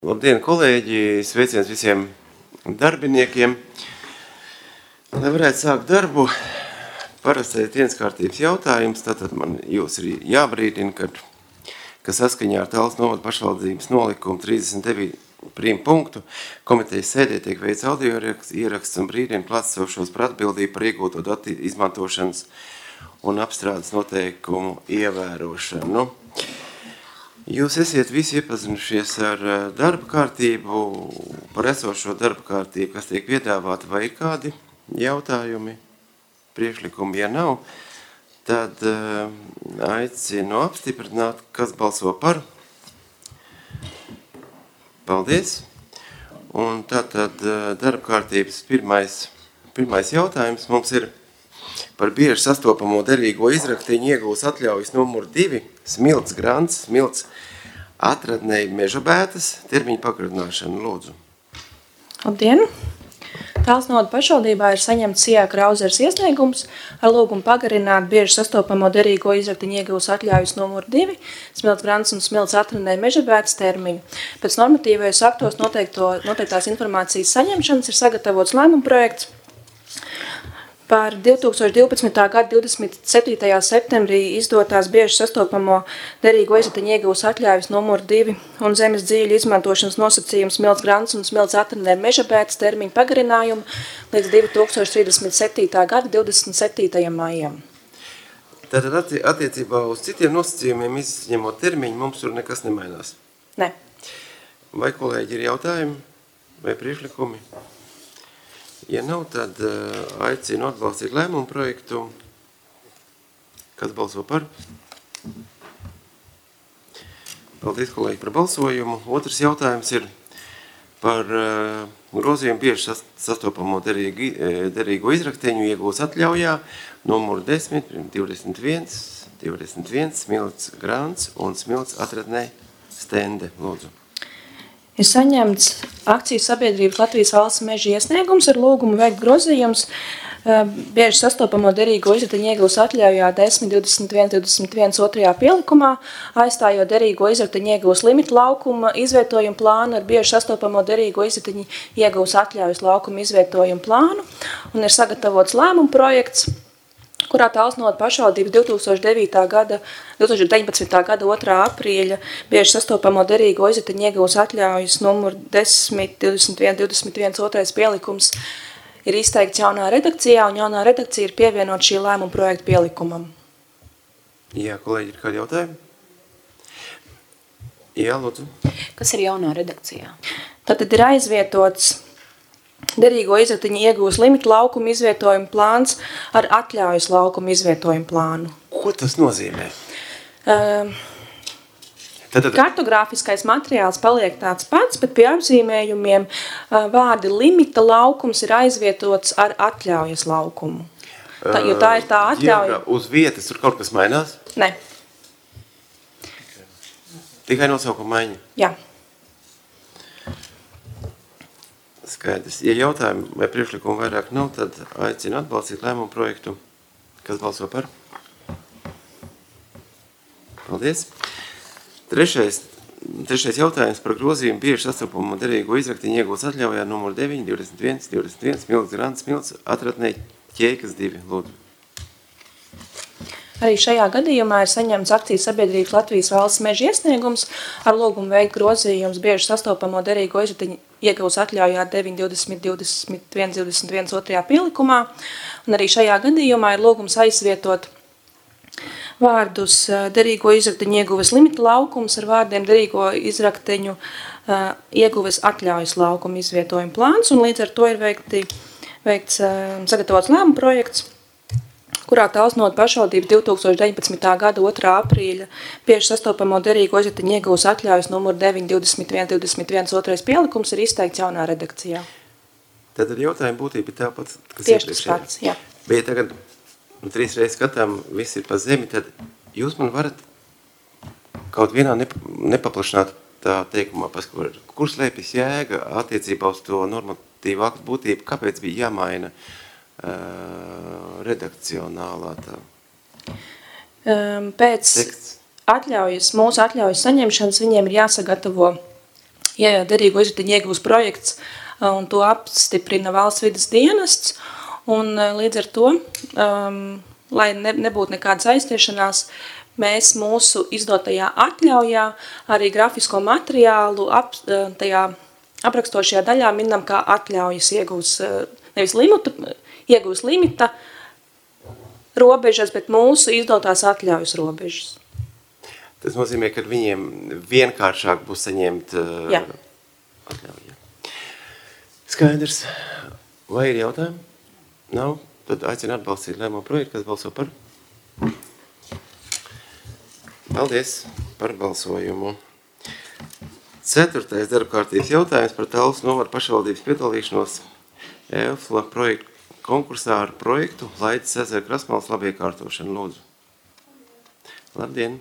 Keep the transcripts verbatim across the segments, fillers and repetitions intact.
Labdien, kolēģi! Sveiciens visiem darbiniekiem! Lai varētu sākt darbu, parastais dienas kārtības jautājums, tātad man jūs ir jābrīdina, kad, ka saskaņā ar Talsu novada pašvaldības nolikumu trīsdesmit deviņu prīm punktu komitejas sēdē tiek veids audio ieraksts un brīdina klātsošos par atbildību par iegūto datu izmantošanas un apstrādes noteikumu ievērošanu. Jūs esiet visi iepazinušies ar darba kārtību, par esošo darba kārtību, kas tiek piedāvāta, vai ir kādi jautājumi, priekšlikumi, ja nav, tad aicinu apstiprināt, kas balso par. Paldies! Un tātad darba kārtības pirmais, pirmais jautājums mums ir par bieži sastopamo derīgo izraktiņu iegūs atļaujas numur divi, smilts grants, smilts atradnei Mežabētas, termiņa pagarināšana, lūdzu. Labdien! Talsu novada pašvaldībā ir saņemts Sijā Krauzers iesniegums ar lūgumu pagarināt bieži sastopamo derīgo izraktiņu iegūs atļaujas numur divi, smilts grants un smilts atradnei Mežabētas termiņu. Pēc normatīvajos aktos noteikto, noteiktās informācijas saņemšanas ir sagatavots lēmuma projekts par divi tūkstoši divpadsmitā gada divdesmit septītajā septembrī izdotās bieži sastopamo derīgo izraktiņu iegūs atļaujas numur divi un zemes dzīļu izmantošanas nosacījums smilts grants un smilts atradnei Mežabētas termiņu pagarinājumu līdz divi tūkstoši trīsdesmit septītā gada divdesmit septītajam maijam. Tātad attiecībā uz citiem nosacījumiem izņemot termiņu mums tur nekas nemainās? Ne. Vai kolēģi ir jautājumi vai priekšlikumi? Ja nav, tad uh, aicinu atbalstīt lēmumu projektu. Kas balso par? Paldies, kolēģi, par balsojumu. Otrs jautājums ir par uh, grozījumu bieži sastopamo derīgu, derīgo izraktiņu iegūs atļaujā numuru desmit, divdesmit viens, divdesmit viens, smilts grants un smilts atradnei stende, lūdzu. Ir saņemts akcijas sabiedrības Latvijas valsts meža iesniegums ar lūgumu veikt grozījums bieži sastopamo derīgo izraktiņu iegūs atļaujā desmit, divdesmit viens, divdesmit viens otrajā pielikumā, aizstājot derīgo izraktiņu iegūs limitu laukuma izvietojumu plānu ar bieži sastopamo derīgo izraktiņu iegūs atļaujas laukuma izvietojumu plānu, un ir sagatavots lēmuma projekts, kurā Talsu novada pašvaldības divi tūkstoši deviņpadsmitā gada otrā aprīļa bieži sastopamo derīgo izraktiņu iegūs atļaujas numur desmit, divdesmit viens, divdesmit viens otrais pielikums ir izteikts jaunā redakcijā, un jaunā redakcija ir pievienot šī lēmuma projekta pielikumam. Jā, kolēģi, ir kādi jautājumi? Jā, lūdzu. Kas ir jaunā redakcijā? Tātad ir aizvietots derīgo izraktiņu iegūs limitu laukuma izvietojumu plāns ar atļaujas laukuma izvietojumu plānu. Ko tas nozīmē? Uh, tad, tad... Kartogrāfiskais materiāls paliek tāds pats, bet pie apzīmējumiem uh, vārdi limita laukums ir aizvietots ar atļaujas laukumu. Tā, jo tā ir tā atļauja. Jā, uz vietas tur kaut kas mainās? Ne. Tikai nosaukuma maiņa? Jā. Skaidrs. Ja jautājumi vai priekšlikumi vairāk nav, tad aicinu atbalstīt lēmumu projektu. Kas balso par? Paldies. Trešais, trešais jautājums par grozījumu bieži sastopamo derīgo izraktiņu iegūs atļaujā numur deviņi, divdesmit viens, divdesmit viens, smilts grants, smilts atradnei ķēkas divi, lūdzu. Arī šajā gadījumā ir saņemts akcijas sabiedrības Latvijas valsts meža iesniegums ar lūgumu veikt grozījums bieži sastopamo derīgo izraktiņu iegūs atļaujā deviņi, divdesmit, divdesmit viens, divdesmit viens otrajā pielikumā. Un arī šajā gadījumā ir lūgums aizvietot vārdus derīgo izraktiņu ieguves limita laukums ar vārdiem derīgo izraktiņu uh, ieguves atļaujas laukuma izvietojuma plāns. Un līdz ar to ir veikti, veikts uh, sagatavots lēmuma projekts, kurā Talsu novada pašvaldības divi tūkstoši deviņpadsmitā gada otrā aprīļa bieži sastopamo derīgo izraktiņu iegūs atļaujas numur deviņi, divdesmit viens, divdesmit viens otrais pielikums ir izteikts jaunā redakcijā. Tad jautājuma būtība ir tāpat, kas tieši tas pats, jā. Bet ja tagad nu, trīs reizes skatām, viss ir pa zemi, tad jūs man varat kaut vienā nep nepaplašināt tā teikumā, kur, kur slēpjas jēga attiecībā uz to normatīvu aktu būtību, kāpēc bija jāmaina Uh, redakcionālā tā um, pēc teksts. Atļaujas, mūsu atļaujas saņemšanas viņiem ir jāsagatavo ja derīgo izriteņu iegūs projekts, un to apstiprina valsts vides dienests, un līdz ar to, um, lai ne, nebūtu nekādas aiztiešanās, mēs mūsu izdotajā atļaujā arī grafisko materiālu ap, tajā aprakstošajā daļā minam, kā atļaujas iegūs nevis limitu, iegūs limita robežas, bet mūsu izdotās atļaujas robežas. Tas nozīmē, ka viņiem vienkāršāk būs saņemt uh, Jā. atļauju. Skaidrs. Vai ir jautājumi? Nav? Tad aicinu atbalstīt lēmumu projektu, kas balso par. Paldies par balsojumu. Ceturtais darba kārtības jautājums par Talsu novada pašvaldības piedalīšanos E F L A projektu konkursā ar projektu Laidas ezera krastmalas labiekārtošanu. Lūdzu. Labdien!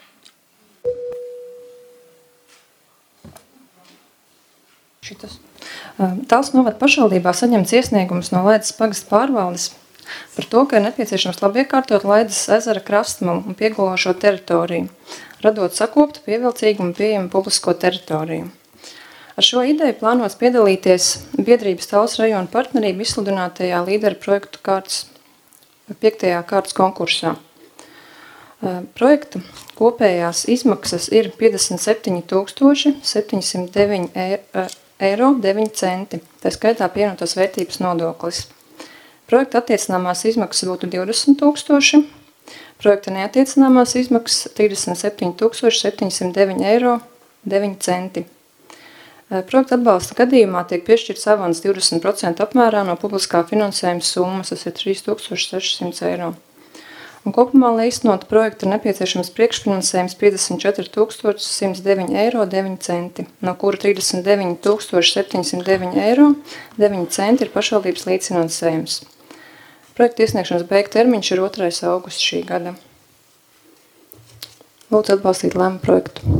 Šitas. Talsu novada pašvaldībā saņemts iesniegums no Laidas pagasta pārvaldes par to, ka ir nepieciešams labiekārtot Laidas ezera krastmalu un piegološo teritoriju, radot sakoptu, pievilcīgu un pieejamu publisko teritoriju. Ar šo ideju plānots piedalīties biedrības Talsu rajona partnerību izsludinātajā līderu projektu kārtas, piektajā kārtas konkursā. Projekta kopējās izmaksas ir piecdesmit septiņi tūkstoši septiņsimt deviņi eiro deviņi centi, tā skaitā pievienotās vērtības nodoklis. Projekta attiecināmās izmaksas būtu divdesmit tūkstoši, projekta neattiecināmās izmaksas trīsdesmit septiņi tūkstoši septiņsimt deviņi eiro deviņi centi. Projekta atbalsta gadījumā tiek piešķirts avans divdesmit procenti apmērā no publiskā finansējuma summas, tas ir trīs tūkstoši sešsimt eiro. Un kopumā, lai īstenot projektu, ir nepieciešams priekšfinansējums piecdesmit četri tūkstoši simt deviņi eiro deviņi centi, no kura trīsdesmit deviņi tūkstoši septiņsimt deviņi eiro deviņi centi ir pašvaldības līdzfinansējums. Projekta iesniegšanas beig termiņš ir otrais augusts šī gada. Lūdzu atbalstīt lēmumu projektu.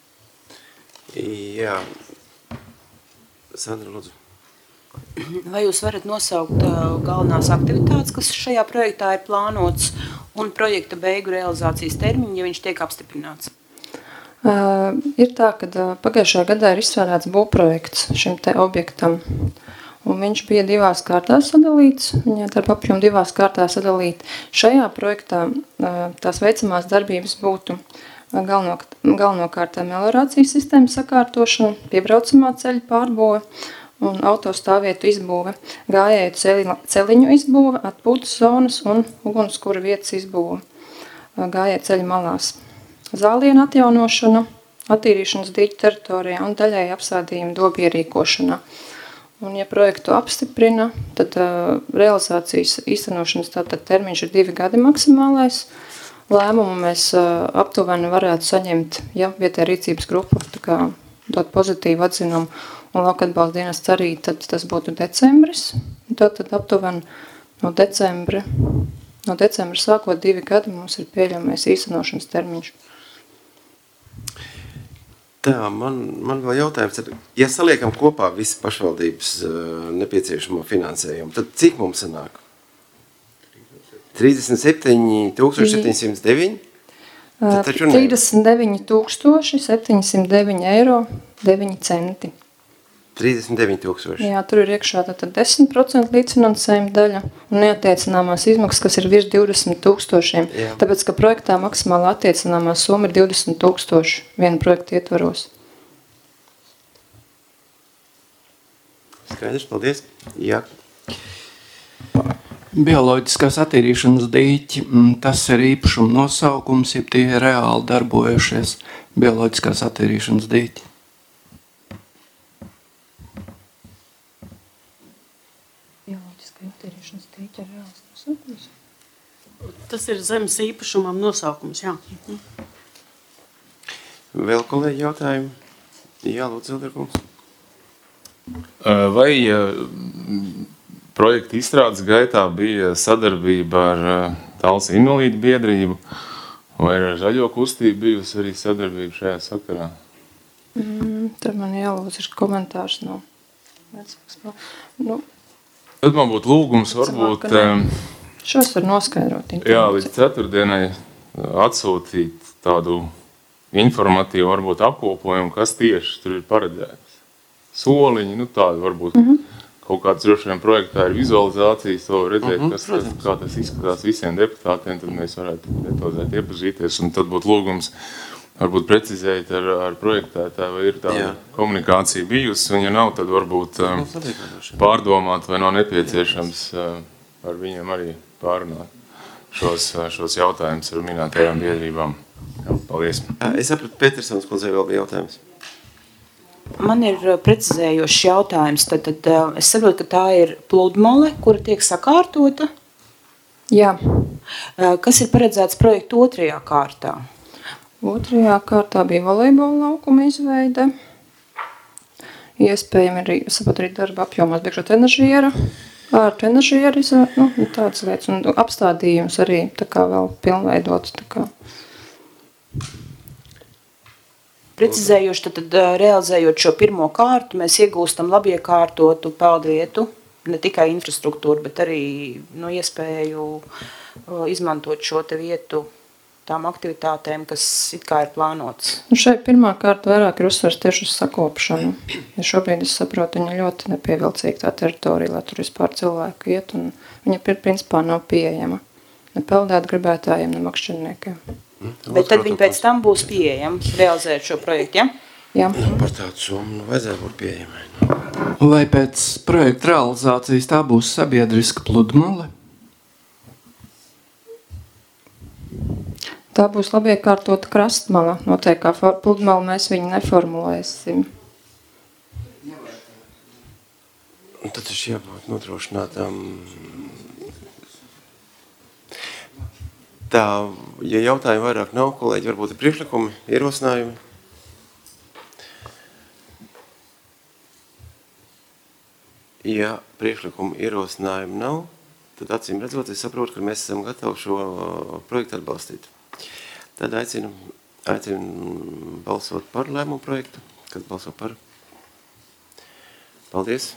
Jā. Sandra, lūdzu. Vai jūs varat nosaukt uh, galvenās aktivitātes, kas šajā projektā ir plānots, un projekta beigu realizācijas termiņu, ja viņš tiek apstiprināts? Uh, ir tā, ka uh, pagājušajā gadā ir izstrādāts būvprojekts šim te objektam, un viņš bija divās kārtās sadalīts, viņa darba apjoma divās kārtās sadalīt. Šajā projektā uh, tās veicamās darbības būtu galveno, galvenokārt meliorācijas sistēmas sakārtošana, piebraucamā ceļa pārbūve un autostāvvietu izbūve, gājēju celi, celiņu izbūve, atpūtas zonas un ugunskura vietas izbūve, gājēju ceļa malās. Zālienu atjaunošana, attīrīšanas dīķu teritorijā un daļēji apsādījuma dobu ierīkošanā. Un, ja projektu apstiprina, tad uh, realizācijas īstenošanas tātad termiņš ir divi gadi maksimālais. Lēmumu mēs uh, aptuveni varētu saņemt, ja vietējā rīcības grupa tā kā dot pozitīvu atzinumu un lauka atbalsta dienests arī, tad tas būtu decembris. Tad, tad aptuveni no decembra, no decembra sākot divi gadi mums ir pieļaujamais īstenošanas termiņš. Tā, man, man vēl jautājums ir, ja saliekam kopā visu pašvaldības uh, nepieciešamo finansējumu, tad cik mums sanāk? trīsdesmit septiņi tūkstoši septiņsimt deviņi? trīsdesmit deviņi tūkstoši septiņsimt deviņi eiro deviņi centi. trīsdesmit deviņi tūkstoši. Jā, tur ir iekšā tātad desmit procenti līdzfinansējuma daļa un neattiecināmās izmaksas, kas ir virs divdesmit tūkstošiem. Jā. Tāpēc, ka projektā maksimāli attiecināmā summa ir divdesmit tūkstoši viena projekta ietvaros. Skaidrs, paldies. Jā. Bioloģiskās attīrīšanas dīķi, tas ir īpašuma nosaukums, ja tie ir reāli darbojušies bioloģiskās attīrīšanas dīķi. Bioloģiskā attīrīšanas dīķi ir reāls nosaukums? Tas ir zemes īpašumam nosaukums, jā. Vēl kolēģi jautājumi? Jā, lūdzu, Zilderkungs. Vai projekta izstrādes gaitā bija sadarbība ar Talsu invalīdu biedrību, vai ar Zaļo kustību bijusi arī sadarbība šajā sakarā? Mm, tad man jālūdz ir komentārs no vecāks. Nu, tad man būtu lūgums varbūt... Šos var noskaidrot. Jā, līdz ceturtdienai atsūtīt tādu informatīvu, varbūt apkopojumu, kas tieši tur ir paredzēts. soliņi, nu tādi varbūt mm -hmm. kaut kāds droši vien projektā ir vizualizācijas, to redzēt, mm -hmm, kas, kas, kā tas izskatās visiem deputātiem, tad mēs varētu detalizēt iepazīties, un tad būtu lūgums varbūt precizēt ar, ar projektētāju, vai ir tāda Jā. komunikācija bijusi, un ja nav, tad varbūt um, pārdomāt, vai nav nepieciešams uh, ar viņiem arī pārunāt šos, šos jautājumus ar minētajām biedrībām. Jā, paldies. Es sapratu, Petersons kundzei vēl bija jautājums. Man ir precizējošs jautājums. Tad, tad es saprotu, ka tā ir pludmale, kura tiek sakārtota. Jā. Kas ir paredzēts projektu otrajā kārtā? Otrajā kārtā bija volejbola laukuma izveide. Iespējami arī, sapratu, arī darba apjomās biekšo trenažiera. Ar trenažieru izvērt, nu, tādas lietas. Un apstādījums arī tā kā vēl pilnveidots. Tā kā. Precizējuši, tad, tad realizējot šo pirmo kārtu, mēs iegūstam labiekārtotu peldvietu, ne tikai infrastruktūru, bet arī nu, iespēju izmantot šo te vietu tām aktivitātēm, kas it kā ir plānots. Nu, šeit pirmā kārta vairāk ir uzsvars tieši uz sakopšanu. Ja šobrīd es saprotu, viņa ļoti nepievilcīga tā teritorija, lai tur vispār cilvēku iet, un viņa principā nav pieejama ne peldēt gribētājiem, ne makšķerniekiem. Bet tad viņi pēc tam būs pieejami realizēt šo projektu, ja? Jā. Par tādu summu vajadzētu būt pieejamai. Vai pēc projekta realizācijas tā būs sabiedriska pludmale? Tā būs labiekārtota krastmala. Noteikti kā pludmala mēs viņu neformulēsim. Un tad taču jābūt nodrošinātām. Tā, ja jautājumu vairāk nav, kolēģi, varbūt ir priekšlikumi, ierosinājumi. Ja priekšlikumu ierosinājumi nav, tad acīm redzot, es saprotu, ka mēs esam gatavi šo projektu atbalstīt. Tad aicinu, aicinu balsot par lēmumu projektu. Kas balso par? Paldies.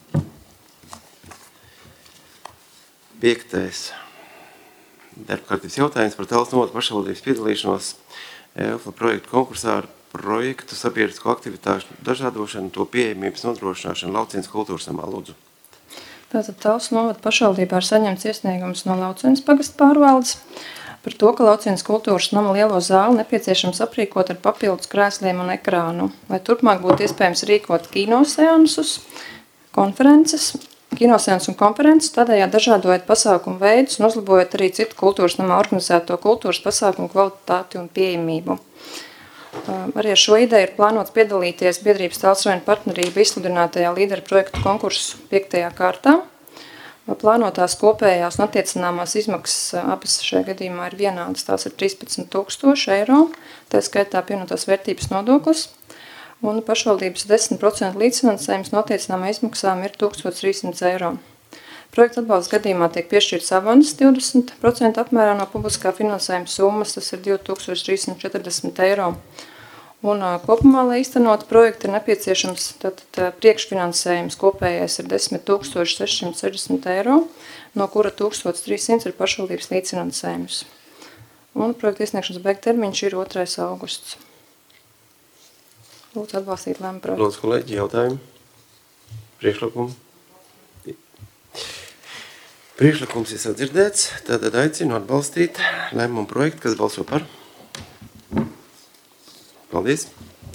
Piektais. Darbkārtības jautājums par Tallas novada pašvaldības piedalīšanos E F L projektu konkursā ar projektu sabiedrisko aktivitāšu dažādošanu, to pieejamības nodrošināšanu Laucienas kultūras namā. Lūdzu. Tātad Tallas novada pašvaldībā ir saņemts iesniegums no Laucienas pagasta pārvaldes par to, ka Laucienas kultūras nama lielo zāli nepieciešams aprīkot ar papildus krēsliem un ekrānu, lai turpmāk būtu iespējams rīkot kinoseansus, konferences, kinoseansus un konferences, tādējādi dažādojot pasākumu veidus un uzlabojot arī citu kultūras namā organizēto kultūras pasākumu kvalitāti un pieejamību. Arī ar šo ideju ir plānots piedalīties biedrības Tallas Rajona partnerība izsludinātajā līderu projektu konkursu piektajā kārtā. Plānotās kopējās un attiecināmās izmaksas abas šajā gadījumā ir vienādas, tās ir trīspadsmit tūkstoši eiro, tā skaitā pievienotās vērtības nodoklis, un pašvaldības desmit procenti līdzfinansējums no attiecināmā izmaksām ir tūkstoš trīs simti eiro. Projekta atbalsta gadījumā tiek piešķirts avansas divdesmit procenti apmērā no publiskā finansējuma summas, tas ir divi tūkstoši trīs simti četrdesmit eiro. Un kopumā, lai īstenot projektu, ir nepieciešams tātad priekšfinansējums kopējais ir desmit tūkstoši seši simti sešdesmit eiro, no kura tūkstoš trīs simti ir pašvaldības līdzfinansējums. Un projekta iesniegšanas beig termiņš ir otrais augusts. Lūdzu atbalstīt lēmumu projektu. Lūdzu, kolēģi, jautājumi? Priekšlikumu? Priekšlikums ir sadzirdēts, tātad aicinu atbalstīt lēmumu projektu, kas balso par. Paldies.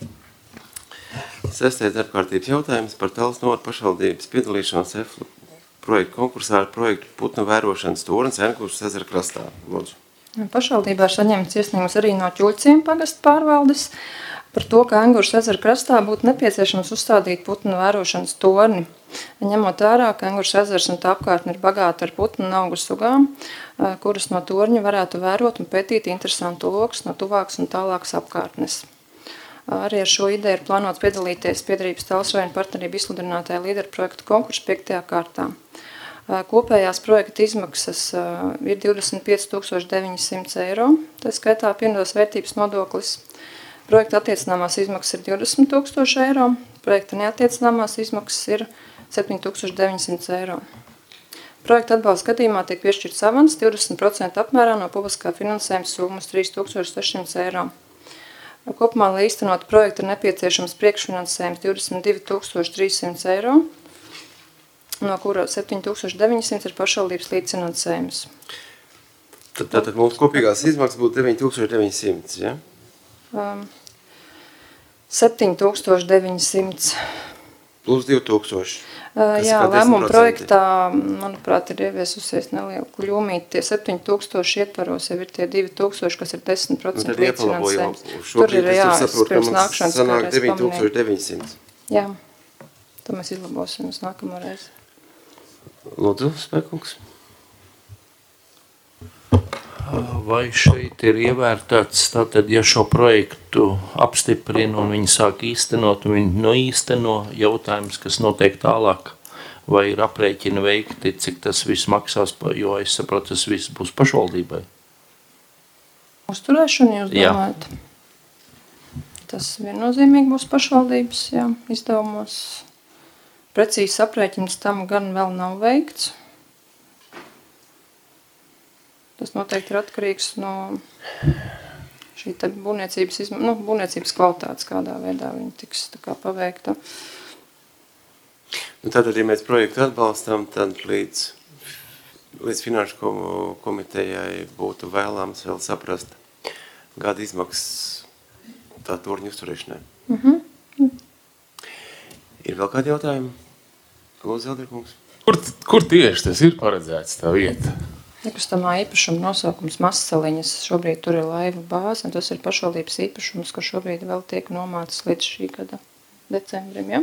Sestais darbkārtības jautājums par Tallas novada pašvaldības piedalīšanos E F L projektu konkursā ar projektu putnu vērošanas tornis Enkušas ezera krastā. Lūdzu. Pašvaldībā ir saņemts iesniegums arī no Ķuļciem pagasta pārvaldes par to, ka Engušas ezera krastā būtu nepieciešams uzstādīt putnu vērošanas torni. Ņemot vērā, ka Engušas ezers un tā apkārtne ir bagāta ar putnu un augu sugām, kuras no torņa varētu vērot un pētīt interesantu lokus no tuvākas un tālākas apkārtnes. Arī ar šo ideju ir plānots piedalīties biedrības Tallas Rajona partnerība izsludinātajā līderu projektu konkursu piektajā kārtā. Kopējās projekta izmaksas ir divdesmit pieci tūkstoši deviņi simti eiro, tā skaitā pievienotās vērtības nodoklis. Projekta attiecināmās izmaksas ir divdesmit tūkstoši eiro, projekta neattiecināmās izmaksas ir septiņi tūkstoši deviņi simti eiro. Projekta atbalsta gadījumā tiek piešķirts avans divdesmit procenti apmērā no publiskā finansējuma summas trīs tūkstoši seši simti eiro. Kopumā, lai īstenot projektu, ir nepieciešams priekšfinansējums divdesmit divi tūkstoši trīs simti eiro, no kura septiņi tūkstoši deviņi simti ir pašvaldības līdzfinansējums. Tad, tātad mums kopīgās izmaksas būtu deviņi tūkstoši deviņi simti, ja? Um, septiņi tūkstoši deviņi simti. Plus divi tūkstoši. Uh, jā, lēmuma projektā, manuprāt, ir ieviesusies neliela kļūmīte. Tie septiņi tūkstoši ietvaros jau ir tie divi tūkstoši, kas ir desmit procenti līdzfinansējums. Tur ir, jā, es pirms nākšanas sanāk deviņi tūkstoši deviņi simti. Jā, to mēs izlabosim uz nākamo reizi. Lūdzu, Spēkungs. Vai šeit ir ievērtēts, tātad, ja šo projektu apstiprina un viņi sāk īstenot, un viņi noīsteno, jautājums, kas notiek tālāk, vai ir aprēķini veikti, cik tas viss maksās, jo es saprotu, tas viss būs pašvaldībai? Uzturēšana, jūs domājat? Jā. Tas viennozīmīgi būs pašvaldības, jā, izdevumos. Precīzs aprēķins tam gan vēl nav veikts. Tas noteikti ir atkarīgs no šī te būvniecības, izma... nu, būvniecības kvalitātes, kādā veidā viņa tiks tā kā paveikta. Nu, tātad, ja mēs projektu atbalstam, tad līdz, līdz finanšu komitejai būtu vēlams vēl saprast gada izmaksas tā torņu uzturēšanai. Mhm. Ir vēl kādi jautājumi? Lūdzu, Zelderkungs. Kur, kur tieši tas ir paredzēts tā vieta? Nekustamā īpašuma nosaukums Mazsaliņas, šobrīd tur ir laiva bāze, un tas ir pašvaldības īpašums, kas šobrīd vēl tiek nomāts līdz šī gada decembrim, ja?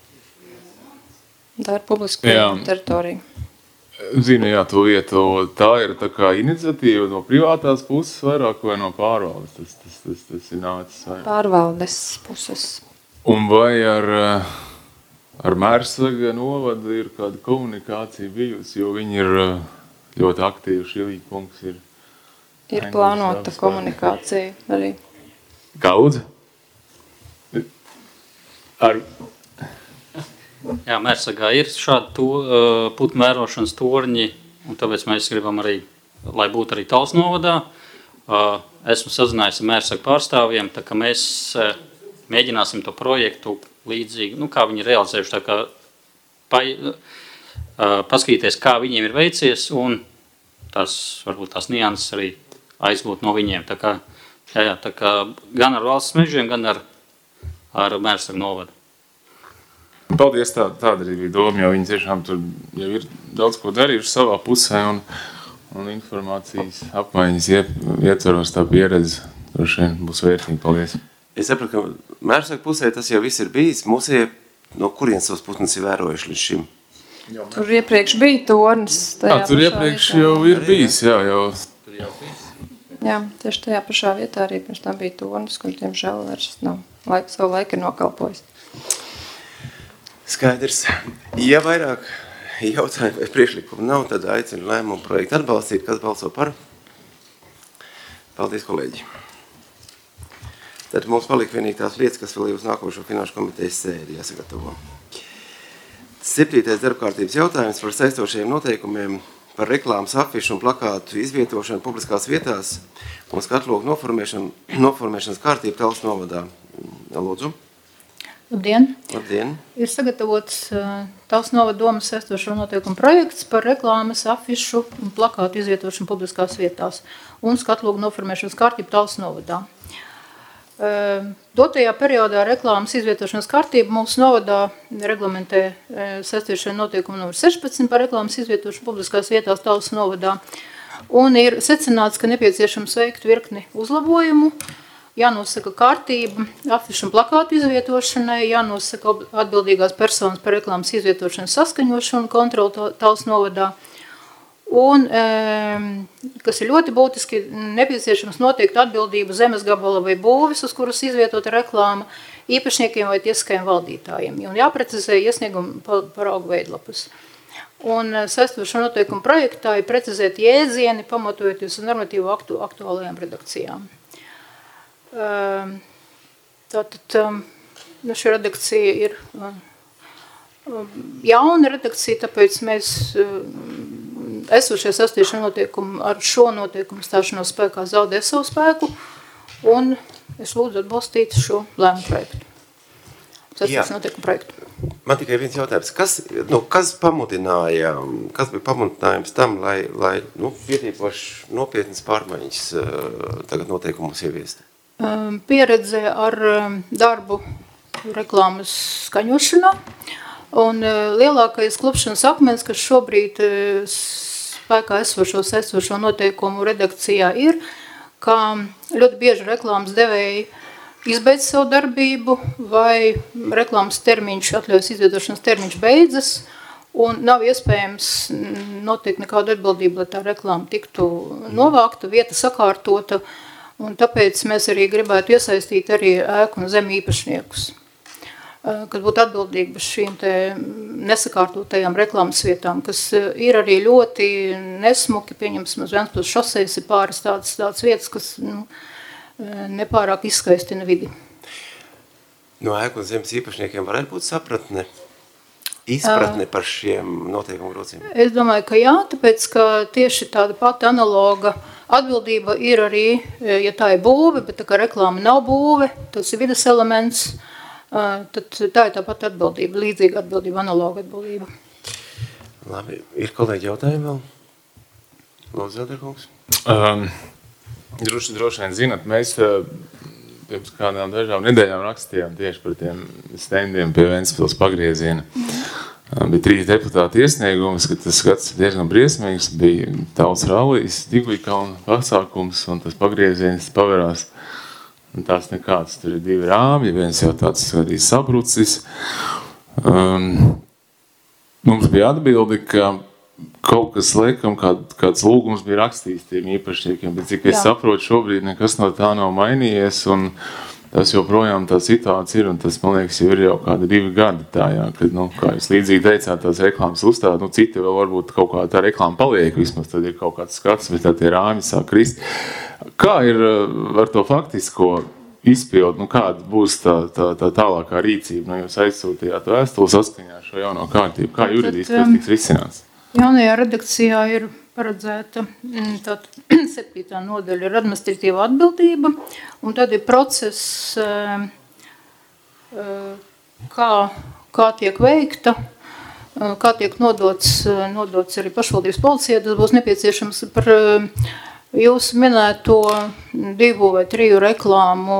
Tā ir publiska teritorija. Zinu, jā, to vietu, tā ir tā kā iniciatīva no privātās puses vairāk vai no pārvaldes, tas, tas, tas, tas ir nācis vairāk. Pārvaldes puses. Un vai ar, ar Mērsaga novadu ir kāda komunikācija bijusi, jo viņi ir ļoti aktīvi, Šilīgi kungs ir. Ir plānota komunikācija arī. Kaudz? Ar... Jā, Mērsagā ir šādi to, uh, putnu vērošanas torņi, un tāpēc mēs gribam arī, lai būtu arī Tals novadā. Uh, esmu sazinājies ar Mērsaga pārstāvjiem, tā ka mēs uh, mēģināsim to projektu līdzīgi, nu kā viņi realizējuši, tā kā pa, uh, paskatīties, kā viņiem ir veicies, un tās, varbūt tās nianses arī aizgūt no viņiem. Tā kā, jā, jā, tā kā gan ar valsts mežiem, gan ar, ar Mērsaga novadu. Paldies, tā, tāda arī bija doma, jo viņi tiešām tur jau ir daudz ko darījuši savā pusē, un, un informācijas apmaiņas ietveros tā pieredze droši vien būs vērtīga. Paldies. Es saprotu, ka Mērsaga pusē tas jau viss ir bijis. Mūsie, no kurienes tos putnus ir vērojuši līdz šim? Tur iepriekš bija tornis. Jā, tur iepriekš vietā. Jau ir bijis, jā, jau. Jā, tieši tajā pašā vietā arī pirms tam bija tornis, kurš diemžēl vairs nav laika, savu laiku ir nokalpojis. Skaidrs. Ja vairāk jautājumu vai priekšlikumu nav, tad aicinu lēmumu projektu atbalstīt. Kas balso par? Paldies, kolēģi. Tad mums palika vienīgi tās lietas, kas vēl uz nākošo finanšu komitejas sēdi jāsagatavo. Septītais darbkārtības jautājums par saistošajiem noteikumiem par reklāmas afišu un plakātu izvietošanu publiskās vietās un skatlogu noformēšanu, noformēšanas kārtību Tals novadā. Lūdzu. Labdien! Labdien! Ir sagatavots uh, Tals novada domas saistošo noteikumu projekts par reklāmas, afišu un plakātu izvietošanu publiskās vietās un skatlogu noformēšanas kārtību Tals novadā. Uh, dotajā periodā reklāmas izvietošanas kārtību mūsu novadā reglamentē uh, saistošo noteikumu numur sešpadsmit par reklāmas izvietošanu publiskās vietās Tals novadā, un ir secināts, ka nepieciešams veikt virkni uzlabojumu. Jānosaka kārtība, afišu un plakātu izvietošanai, jānosaka atbildīgās personas par reklāmas izvietošanu saskaņošanu kontroli Tals novadā. Un, kas ir ļoti būtiski, nepieciešams noteikt atbildību zemes gabala vai būvis, uz kuras izvietota reklāma, īpašniekiem vai tiesiskajiem valdītājiem. Un jāprecizē iesnieguma paraugu veidlapus. Un saistošo noteikumu projektā ir precizēti jēdzieni, pamatojoties uz normatīvu aktu, aktuālajām redakcijām. Tātad nu, šī redakcija ir jauna redakcija, tāpēc mēs esošie sastīšana noteikumi ar šo noteikumu stāšanos spēkā zaudē savu spēku, un es lūdzu atbalstīt šo lēmumu projektu. Sastāvs notiekuma projektu. Man tikai viens jautājums. Kas, nu, kas pamudināja, kas bija pamudinājums tam, lai, lai nu, pietiekoši nopietnas pārmaiņas uh, tagad noteikumus ieviest? Um, pieredze ar um, darbu reklāmas skaņošanā un uh, lielākais klupšanas akmens, kas šobrīd uh, spēkā esošo esošo noteikumu redakcijā ir, ka ļoti bieži reklāmas devēji izbeidz savu darbību vai reklāmas termiņš, atļaujas izvietošanas termiņš beidzas un nav iespējams notiek nekāda atbildība, lai tā reklāma tiktu novākta, vieta sakārtota un tāpēc mēs arī gribētu iesaistīt arī ēku un zemi īpašniekus, kad būtu atbildīgi par šīm te nesakārtotajām reklāmas vietām, kas ir arī ļoti nesmuki, pieņemsim uz Ventspils šosejas ir pāris tādas, tādas vietas, kas, nu, nepārāk izskaistina vidi. No ēku un zemes īpašniekiem varētu būt sapratne, izpratne par šiem noteikumu grozījumiem? Es domāju, ka jā, tāpēc, ka tieši tāda pati analoga atbildība ir arī, ja tā ir būve, bet tā kā reklāma nav būve, tas ir vides elements, tad tā ir tā pati atbildība, līdzīga atbildība, analoga atbildība. Labi, ir kolēģi jautājumi vēl? Lūdzu, Zelderkungs. Um. Droši, droši vien zinat, mēs pirms kādām dažām nedēļām rakstījām tieši par tiem stendiem pie Ventspils pagrieziena. Bija trīs deputāti iesniegums, ka tas skats diezgan briesmīgs, bija Tautas rallijas, Digvīkalna pasākums un tas pagrieziens paverās. Un tās nekāds, tur ir divi rāmji, viens jau tāds skatīs sabrucis. Um, mums bija atbildi, ka kaut kas liekam, kād, kāds lūgums bija rakstījis tiem īpašniekiem, bet cik es Jā. saprotu, šobrīd nekas no tā nav mainījies, un tas joprojām tā situācija ir, un tas, man liekas, jau ir jau kādi divi gadi tā, jā, kad, nu, kā jūs līdzīgi teicāt, tās reklāmas uzstāda, nu, citi vēl varbūt kaut kā tā reklāma paliek, vismaz tad ir kaut kāds skats, bet tā tie rāmi sāk krist. Kā ir ar to faktisko izpildu, nu, kāda būs tā, tā, tā tālākā rīcība, nu, jūs aizsūtījāt vēstuli saskaņā šo jauno kārtību, kā juridiski tas tiks risināts? Jaunajā redakcijā ir paredzēta septītā nodaļa ir administratīva atbildība, un tad ir process, kā, kā tiek veikta, kā tiek nodots, nodots arī pašvaldības policijai. Tas būs nepieciešams par jūsu minēto divu vai triju reklāmu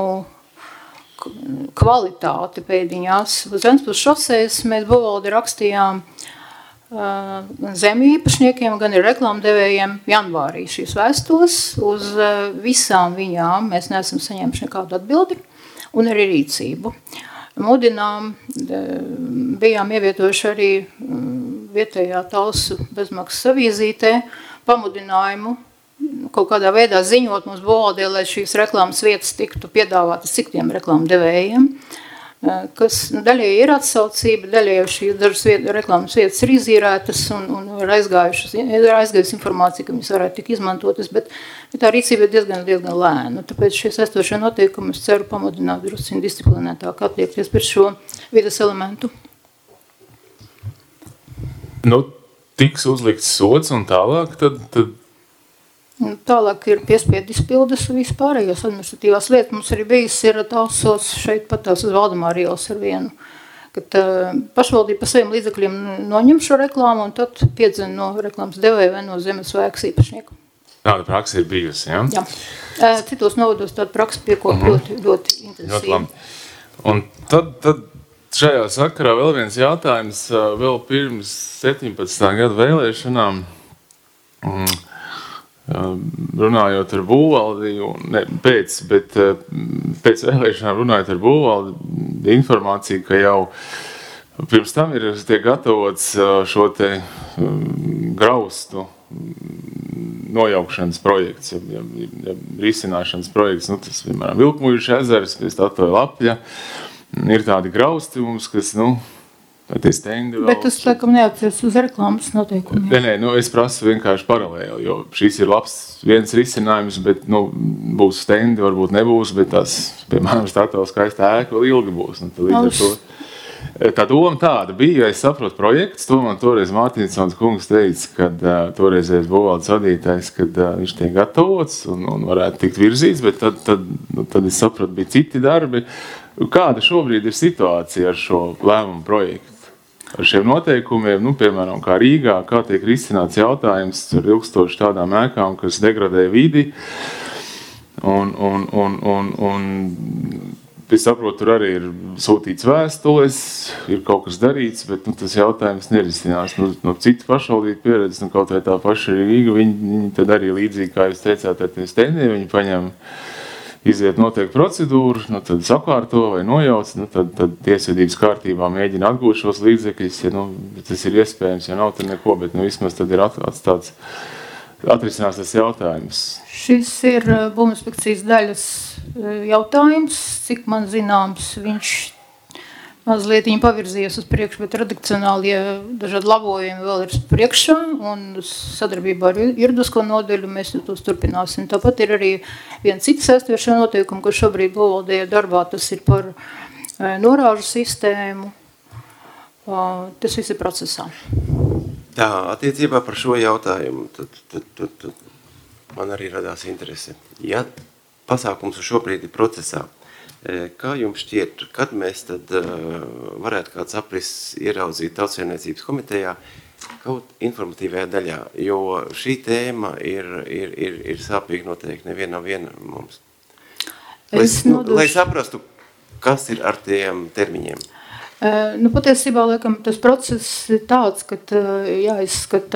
kvalitāti pēdiņās. Uz Ventspils šosejas mēs būvvaldi rakstījām gan zemju īpašniekiem, gan ir reklāmdevējiem janvārī šīs vēstules. Uz visām viņām mēs neesam saņēmuši nekādu atbildi un arī rīcību. Mudinām, bijām ievietojuši arī vietējā Talsu bezmaksas avīzītē pamudinājumu kaut kādā veidā ziņot mums būvvaldē, lai šīs reklāmas vietas tiktu piedāvātas citiem reklāmdevējiem, kas daļai ir atsaucība, daļai šīs dažas viet, reklāmas vietas ir izīrētas un, un ir aizgājušas, ir aizgājusi informācija, ka viņas varētu tik izmantotas, bet, bet tā rīcība ir diezgan, diezgan lēna. Tāpēc šie estošie noteikumi, es ceru, pamudināt drusciņu disciplinētāk attiekties pret šo vides elementu. Nu, tiks uzlikts sods un tālāk, tad... tad... Tālāk ir piespiedu izpildes vispārējās administratīvās lietas. Mums arī bijis ir Talsos šeit pat tās uz Valdemāra ielas ar vienu, kad uh, pašvaldība pa saviem līdzekļiem noņem šo reklāmu un tad piedzina no reklāmas devēja vai no zemes vēks īpašnieku. Tāda praksa ir bijusi, ja? Jā. Uh, citos novados tāda praksa piekop mm-hmm. ļoti, ļoti intensīvi. Un tad, tad šajā sakarā vēl viens jautājums, uh, vēl pirms septiņpadsmitā gada vēlēšanām, mm, runājot ar būvvaldi, ne, pēc, bet pēc vēlēšanām runājot ar būvvaldi, informācija, ka jau pirms tam ir tiek gatavots šo te graustu nojaukšanas projekts, ja, ja, ja risināšanas projekts, nu tas, piemēram, Vilkmuižas ezers, pēc Tatoja Lapļa, ir tādi grausti mums, kas, nu, bet tas, laikam, neatceras uz reklāmas noteikumiem. Nē, nē, nu, es prasu vienkārši paralēli, jo šis ir labs viens risinājums, bet, nu, būs stendi, varbūt nebūs, bet tās, piemēram, Statoja skaistā ēka vēl ilgi būs. Nu, līdz ar to, Tā doma tāda bija, ja es saprotu projekts, to man toreiz Mārtiņsons kungs teica, kad uh, toreizējais būvvaldes vadītājs, kad uh, viņš tiek gatavots un, un varētu tikt virzīts, bet tad, tad, nu, tad es saprotu, bija citi darbi. Kāda šobrīd ir situācija ar šo lēmumu projektu? Ar šiem noteikumiem, nu, piemēram, kā Rīgā, kā tiek risināts jautājums ar ilgstoši tādām ēkām, kas degradē vidi, un, un, un, un, un es saprotu, tur arī ir sūtīts vēstules, ir kaut kas darīts, bet nu, tas jautājums nerisinās. Nu, no citu pašvaldību pieredzes, nu, kaut vai tā paša Rīga, viņi, viņi tad arī līdzīgi, kā jūs teicāt, ar tiem stendiem, viņi paņem, iziet noteikti procedūru, nu, tad sakārto vai nojauc, nu, tad, tad tiesvedības kārtībā mēģina atgūt šos līdzekļus, ja nu, tas ir iespējams, ja nav, tad neko, bet nu, vismaz tad ir atstāts, atrisinās tas jautājums. Šis ir būvinspekcijas daļas jautājums, cik man zināms, viņš mazliet viņu pavirzījies uz priekšu, bet redakcionālie dažādi labojumi vēl ir priekšā, un sadarbībā ar juridisko nodeļu mēs tos turpināsim. Tāpat ir arī viena cita saistošā noteikuma, kas šobrīd būvvaldē darbā, tas ir par norāžu sistēmu. Tas viss ir procesā. Tā, attiecībā par šo jautājumu, tad, tad, tad, tad man arī radās interese. Ja pasākums šobrīd ir procesā, kā jums šķiet, kad mēs tad varētu kāds apris ieraudzīt Tautssaimniecības komitejā kaut informatīvajā daļā, jo šī tēma ir, ir, ir, ir sāpīga noteikti nevienam vienam mums. Lai, nu, lai saprastu, kas ir ar tiem termiņiem. Nu, patiesībā, laikam, tas process ir tāds, ka jāizskata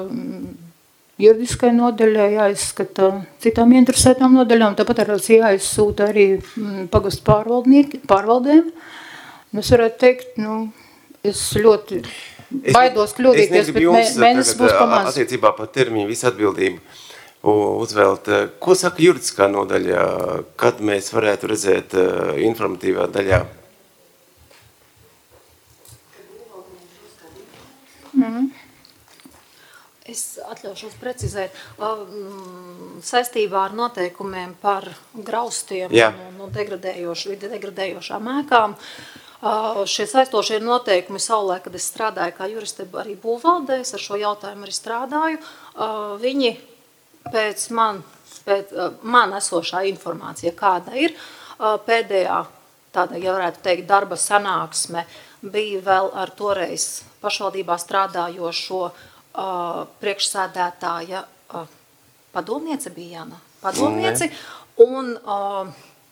juridiskai nodaļai, jāizskata citām interesētām nodaļām, tāpat arī jāizsūta arī pagastu pārvaldēm. Es varētu teikt, nu, es ļoti baidos kļūdīties, bet mēnesis būs pamaz. Attiecībā par termiņu visu atbildību uzvēlt. Ko saka juridiskā nodaļā, kad mēs varētu redzēt informatīvā daļā? Mm. Es atļaušos precizēt. Saistībā ar noteikumiem par graustiem un, un degradējošu, vidi degradējošām ēkām, šie saistošie noteikumi saulē, kad es strādāju kā juriste arī būvvaldēs, ar šo jautājumu arī strādāju, viņi pēc man, pēc man esošā informācija, kāda ir, pēdējā tāda, ja varētu teikt, darba sanāksme bija vēl ar toreiz pašvaldībā strādājošo uh, priekšsēdētāja uh, padomniece bija Jana, padomnieci, un uh,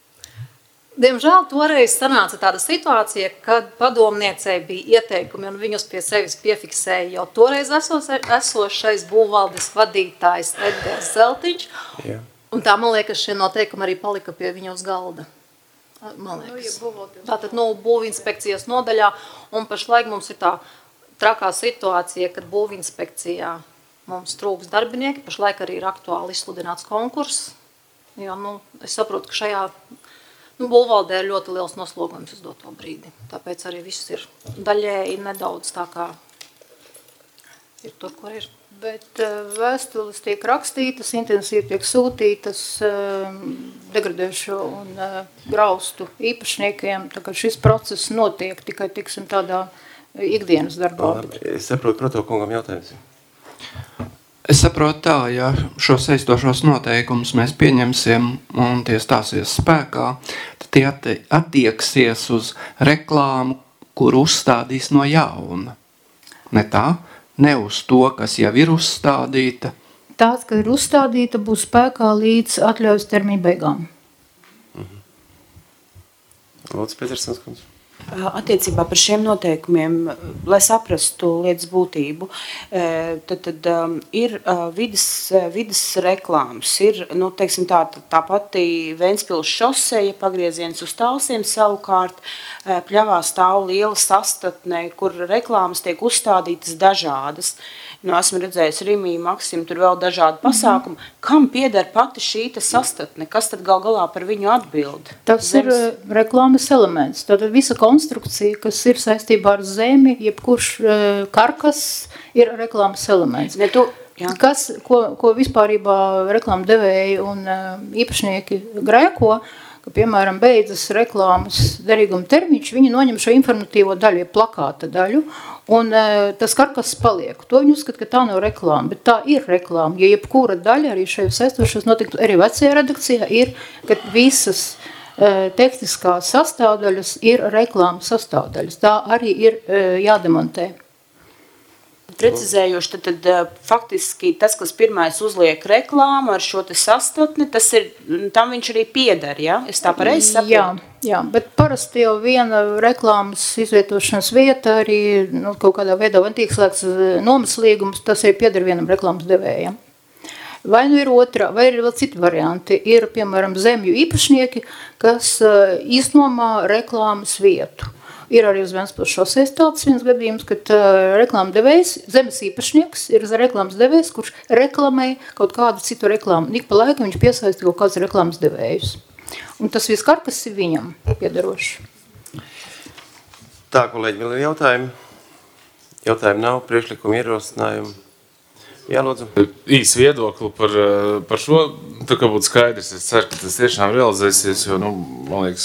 diemžēl toreiz sanāca tāda situācija, kad padomniecei bija ieteikumi un viņus pie sevis piefiksēja jau toreiz esos, esošais būvvaldes vadītājs Edgars Zeltiņš, Jā. Un tā man liekas, šie noteikumi arī palika pie viņa uz galda. Man liekas. Tātad, nu, būvinspekcijas nodaļā, un pašlaik mums ir tā trakā situācija, kad būvinspekcijā mums trūks darbinieki, pašlaik arī ir aktuāli izsludināts konkurss, jo, nu, es saprotu, ka šajā, nu, būvvaldē ir ļoti liels noslogojums uz doto brīdi, tāpēc arī viss ir daļēji nedaudz tā kā ir tur, kur ir. Bet uh, vēstules tiek rakstītas, intensīvi tiek sūtītas uh, degradējušo un uh, graustu īpašniekiem, tā kā šis process notiek tikai, tiksim, tādā ikdienas darbā. Es saprotu, Kroto kungam jautājums. Es saprotu tā, ja šo saistošos noteikumus mēs pieņemsim un tie stāsies spēkā, tad tie attieksies uz reklāmu, kur uzstādīs no jauna. Ne tā? Ne uz to, kas jau ir uzstādīta. Tāds, ka ir uzstādīta, būs spēkā līdz atļaujas termiņa beigām. Mhm. Lūdzu, Petersons kundze. Attiecībā par šiem noteikumiem, lai saprastu lietas būtību, tad, tad um, ir uh, vidas, vidas reklāmas, ir, nu, teiksim tā, tā pati Ventspils šoseja, pagrieziens uz Talsiem savukārt, pļavā stāv liela sastatne, kur reklāmas tiek uzstādītas dažādas. Nu, esmu redzējis Rimī, Maksim, tur vēl dažādi pasākumi. Mm-hmm. Kam pieder pati šīta sastatne? Kas tad gal galā par viņu atbild? Tas Zemes... ir reklāmas elements. Tātad visa konstrukcija, kas ir saistībā ar zemi, jebkurš karkas ir reklāmas elements. Ne tu, jā. Kas, ko, ko vispārībā reklāma devēji un īpašnieki grēko, ka, piemēram, beidzas reklāmas derīguma termiņš, viņi noņem šo informatīvo daļu, plakāta daļu, un e, tas karkas paliek. To viņi uzskata, ka tā nav reklāma, bet tā ir reklāma. Ja jebkura daļa arī šeit saistošos notiktu, arī vecajā redakcijā ir, ka visas e, tehniskās sastāvdaļas ir reklāmas sastāvdaļas. Tā arī ir e, jādemontē. Precizējoši, tad, tad faktiski tas, kas pirmais uzliek reklāmu ar šo te sastatni, tas ir, tam viņš arī pieder, ja? Es tā pareizi saprotu? Jā, jā, bet parasti jau viena reklāmas izvietošanas vieta arī nu, kaut kādā veidā ventīgs slēgts nomas līgums, tas arī pieder vienam reklāmas devējam. Vai nu ir otrā, vai ir vēl citi varianti. Ir, piemēram, zemju īpašnieki, kas uh, iznomā reklāmas vietu. Ir arī uz Ventspils šoseis tāds viens gadījums, kad uh, reklāma devējs, zemes īpašnieks ir reklāmas devējs, kurš reklamē kaut kādu citu reklāmu. Ik pa laikam viņš piesaista kaut kāds reklāmas devējus. Un tas viss karkas ir viņam piederoši. Tā, kolēģi, vēl ir jautājumi? Jautājumi nav, priekšlikumi, ierosinājumi. Jā, lūdzu. Īs viedokli par, par šo, tā kā būtu skaidrs, es ceru, ka tas tiešām realizēsies, jo, nu, man liekas,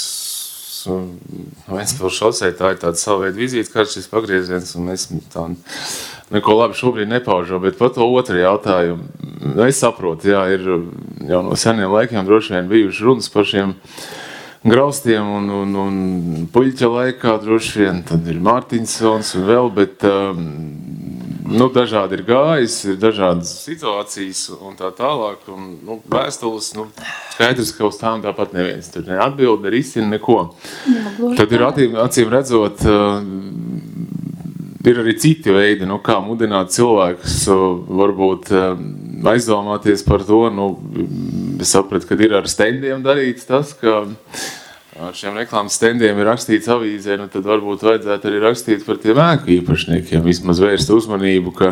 Ventspils šosei tā ir tāda savu veidu vizītkārt šis pagrieziens, un es tā neko labi šobrīd nepaužu, bet par to otru jautājumu. Es saprotu, jā, ir jau no seniem laikiem droši vien bijuši runas par šiem graustiem un, un, un Puļķa laikā droši vien, tad ir Mārtiņsons un vēl, bet um, nu, dažādi ir gājis, ir dažādas situācijas un tā tālāk, un nu, vēstules, nu, skaidrs, ka uz tām tāpat neviens tur neatbild, nerisina neko. Jā, tad ir acīm, acīm redzot, uh, ir arī citi veidi, nu, kā mudināt cilvēkus, uh, varbūt uh, aizdomāties par to, nu, es sapratu, ka ir ar stendiem darīts tas, ka ar šiem reklāmas stendiem ir rakstīts avīzē, nu tad varbūt vajadzētu arī rakstīt par tiem ēku īpašniekiem, vismaz vērst uzmanību, ka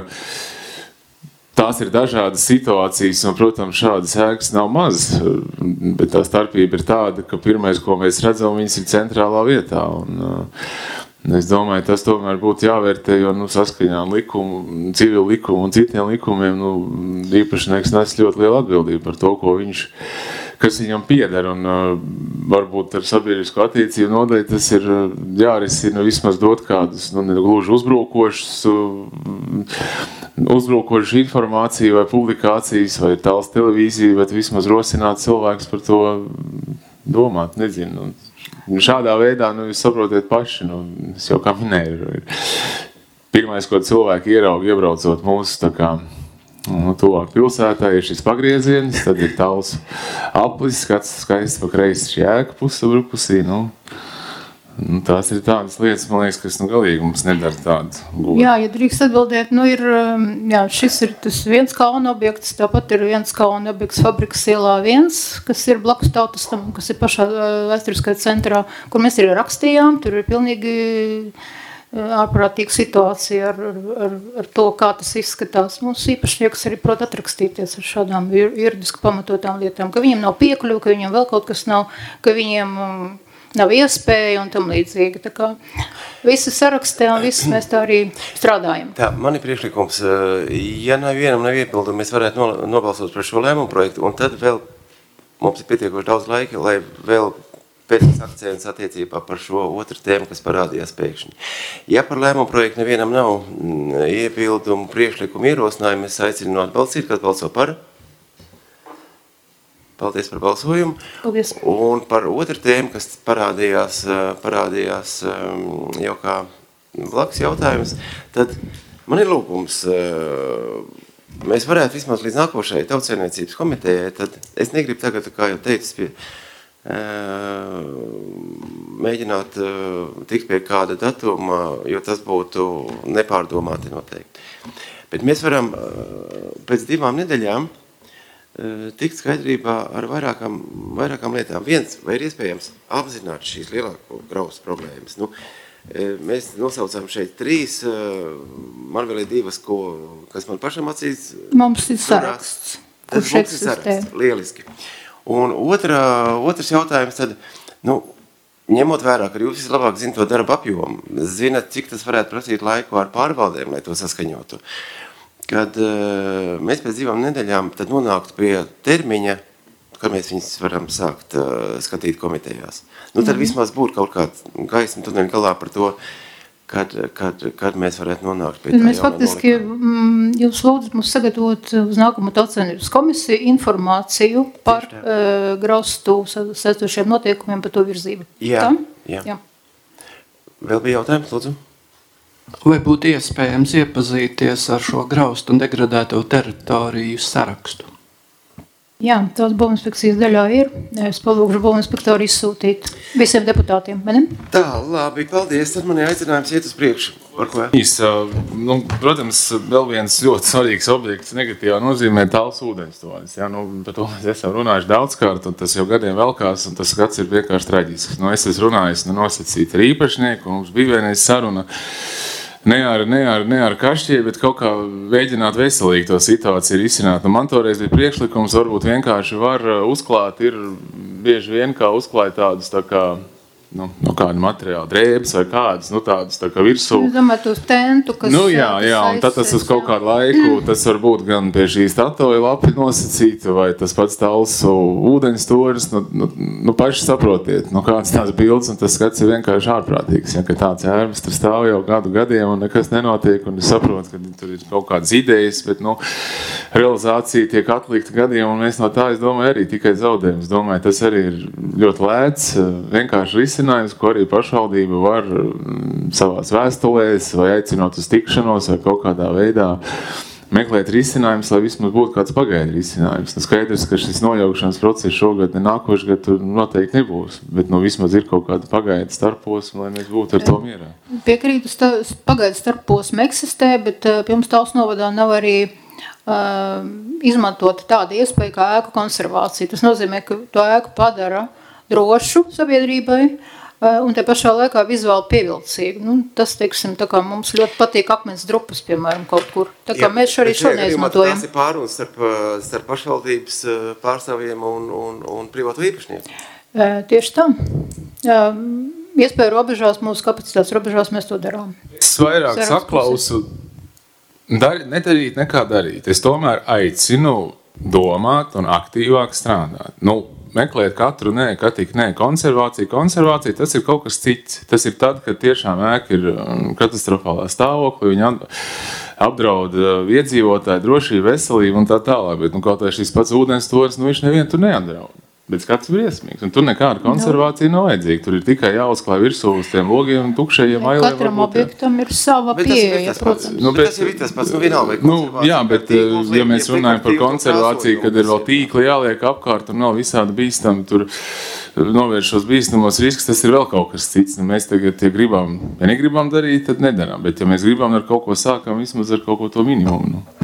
tās ir dažādas situācijas, un, protams, šādas ēkas nav maz, bet tā starpība ir tāda, ka pirmais, ko mēs redzam, viņas ir centrālā vietā, un es domāju, tas tomēr būtu jāvērtē, jo, nu, saskaņā likumu, civilu likumu un citiem likumiem, nu, īpašnieks nes ļoti lielu atbildību par to, ko viņš, kas viņam pieder, un uh, varbūt ar sabiedrisko attiecību nodaļu tas ir uh, jārisina vismaz dot kādus, nu, negluži uzbrukošus, uh, uzbrukošu informāciju vai publikācijas vai tāls televīziju, bet vismaz rosināt cilvēkus par to domāt, nezinu. Un šādā veidā, nu, jūs saprotiet paši, nu, es jau kā minēju, pirmais, ko cilvēki ierauga, iebraucot mūsu, tā kā, nu, tuvāk pilsētā ir šis pagrieziens, tad ir tāls aplis, skats skaisti pa kreisi šī ēka pusabrukusī, nu, nu, tās ir tādas lietas, man liekas, kas, nu, galīgi mums nedara tādu godu. Jā, ja drīkst atbildēt, nu, ir, jā, šis ir tas viens kauna objekts, tāpat ir viens kauna objekts Fabrikas ielā viens, kas ir blakus Tautastam, kas ir pašā vēsturiskajā centrā, kur mēs arī rakstījām, tur ir pilnīgi ārprātīga situācija ar, ar, ar to, kā tas izskatās. Mums īpašnieks arī prot atrakstīties ar šādām juridiski pamatotām lietām, ka viņiem nav piekļuva, ka viņiem vēl kaut kas nav, ka viņiem nav iespēja un tam līdzīgi. Tā kā visi sarakstē un visi mēs tā arī strādājam. Tā, man ir priekšlikums, ja nav vienam nav iepildumi, mēs varētu nobalsot par šo lēmumu projektu, un tad vēl mums ir pietiekoši daudz laika, lai vēl pēc akcents attiecībā par šo otru tēmu, kas parādījās pēkšņi. Ja par lēmumu projektu nevienam nav iebildumu, priekšlikumu, ierosinājumu, es aicinu atbalstīt, kas balso par. Paldies par balsojumu. Paldies. Un par otru tēmu, kas parādījās, parādījās jau kā blakus jautājums, tad man ir lūgums, mēs varētu vismaz līdz nākošajai Tautsaimniecības komitejai, tad es negribu tagad, kā jau teicu, pie mēģināt tikt pie kāda datuma, jo tas būtu nepārdomāti noteikti. Bet mēs varam pēc divām nedēļām tikt skaidrībā ar vairākām, vairākām lietām. Viens, vai ir iespējams apzināt šīs lielāko graustu problēmas? Nu, mēs nosaucām šeit trīs, man vēl ir divas, ko, kas man pašam acīs. Mums ir saraksts. Tas mums ir saraksts, lieliski. Un otrā, otrs jautājums tad, nu, ņemot vērā, ka jūs vislabāk zinat to darba apjomu, zinat, cik tas varētu prasīt laiku ar pārvaldēm, lai to saskaņotu, kad uh, mēs pēc divām nedēļām tad nonāktu pie termiņa kad mēs viņus varam sākt uh, skatīt komitejās. Nu, tad mm. vismaz būtu kaut kāda gaisma tuneļa galā par to, kad, kad, kad mēs varētu nonākt pie tā mēs faktiski, mm, jūs lūdzat mums sagatavot uz nākamo tautsaimniecības komisiju informāciju par uh, graustu saistošiem noteikumiem par to virzību. Jā, tā? jā. jā. Vēl bija jautājums, lūdzu? Vai būtu iespējams iepazīties ar šo graustu un degradēto teritoriju sarakstu? Jā, tās būvinspekcijas daļā ir. Es palūgšu būvinspektoru izsūtīt visiem deputātiem. Mani? Tā, labi, paldies. Tad man ir aicinājums iet uz priekšu. Par ko? Īs, nu, protams, vēl viens ļoti svarīgs objekts negatīvā nozīmē tāls ūdenstonis. Ja? Nu, par to mēs esam runājuši daudzkārt, un tas jau gadiem velkās, un tas gads ir vienkārši traģisks. Nu, es esmu runājis nu, nosacīt ar īpašnieku, un mums bija vienreiz saruna. Ne ar, ne ar, ne ar kašķie, bet kaut kā mēģināt veselīgi to situāciju risināt. Nu, man toreiz bija priekšlikums, varbūt vienkārši var uzklāt, ir bieži vien kā uzklāt tādus tā kā, nu, no kāda materiāla drēbes vai kādas, nu, tādas tā kā virsū. Es domāju, tos tentu, kas... Nu, jā, jā, un tad tas uz kaut kādu laiku, tas var būt gan pie šīs tatoja lapi nosacīta, vai tas pats tāls ūdeņstoris, nu, nu, nu, paši saprotiet, nu, kāds tās bildes, un tas skats ir vienkārši ārprātīgs, ja, ka tāds ērmas tur stāv jau gadu gadiem, un nekas nenotiek, un es saprotu, ka tur ir kaut kādas idejas, bet, nu, realizācija tiek atlikta gadiem, un mēs no tā, es domāju, arī tikai zaudējums. Es domāju, tas arī ir ļoti lēts, vienkārši risinājums, ko arī pašvaldība var savās vēstulēs vai aicinot uz tikšanos vai kaut kādā veidā meklēt risinājumus, lai vismaz būtu kāds pagaidu risinājums. Nu, skaidrs, ka šis nojaukšanas process šogad ne nākošais gadu tur noteikti nebūs, bet nu, vismaz ir kaut kāda pagaida starposma, lai mēs būtu ar to mierā. Piekrītu, pagaida starposma eksistē, bet pie mums Tāls novadā nav arī uh, izmantot tādu iespēju kā ēku konservācija. Tas nozīmē, ka to ēku padara drošu sabiedrībai, un te pašā laikā vizuāli pievilcīgi. Nu, tas, teiksim, tā kā mums ļoti patīk akmens drupas, piemēram, kaut kur. Tā kā jā, mēs arī šo neizmantojam. Tas ir pārunas starp, starp pašvaldības pārstāvjiem un, un, un privātu īpašnieku. Tieši tā. Iespēja robežās, mūsu kapacitātes robežās mēs to darām. Es vairāk saklausu, dar, nedarīt nekā darīt. Es tomēr aicinu domāt un aktīvāk strādāt. Nu, meklēt katru, nē, katik, nē, konservācija, konservācija, tas ir kaut kas cits. Tas ir tad, kad tiešām ēka ir katastrofālā stāvokļa, viņa apdraud iedzīvotāju drošību, veselību un tā tālāk. Bet, nu, kaut vai šis pats ūdenstoris, nu, viņš nevienu tur neapdraud. Bet skats briesmīgs, un tur nekāda konservācija nav vajadzīga. Tur ir tikai jāuzklāj virsū uz tiem logiem un tukšajiem ailēm. Katram objektam ir sava pieeja, protams. Nu, bet tas ir tas pats, nu vienalga vai konservācija. Nu, jā, bet ja mēs runājam par konservāciju, kad ir vēl tīkli jāliek apkārt un nav visādi bīstami, tur novērš šos bīstamos riskus, tas ir vēl kaut kas cits. Nu, mēs tagad, ja gribam, ja negribam darīt, tad nedarām. Bet ja mēs gribam ar kaut ko sākam, vismaz ar kaut ko to minimumu. Nu.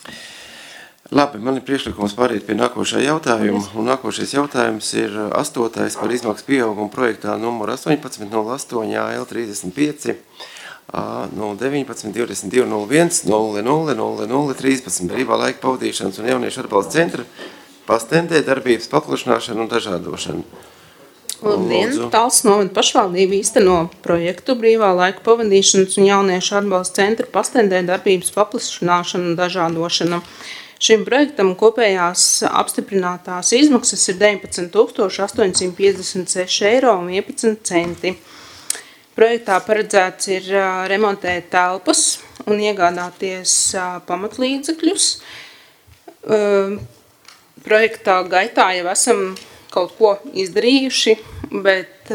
Labi, man ir priekšlikums pāriet pie nākošā jautājuma, un nākošais jautājums ir astotais par izmaksu pieaugumu projektā numur astoņpadsmit nulle astoņi A L trīsdesmit pieci A nulle deviņpadsmit divdesmit divi nulle viens nulle nulle nulle nulle trīspadsmit brīvā laika pavadīšanas un jauniešu atbalsta centra pastendē darbības paplašināšanu un dažādošanu. Labdien, Tāls novada pašvaldība īsteno projektu brīvā laika pavadīšanas un jauniešu atbalsta centra pastendē darbības paplašināšanu un dažādošanu. Šim projektam kopējās apstiprinātās izmaksas ir deviņpadsmit tūkstoši astoņsimt piecdesmit seši eiro un vienpadsmit centi. Projektā paredzēts ir remontēt telpas un iegādāties pamatlīdzekļus. Projektā gaitā jau esam kaut ko izdarījuši, bet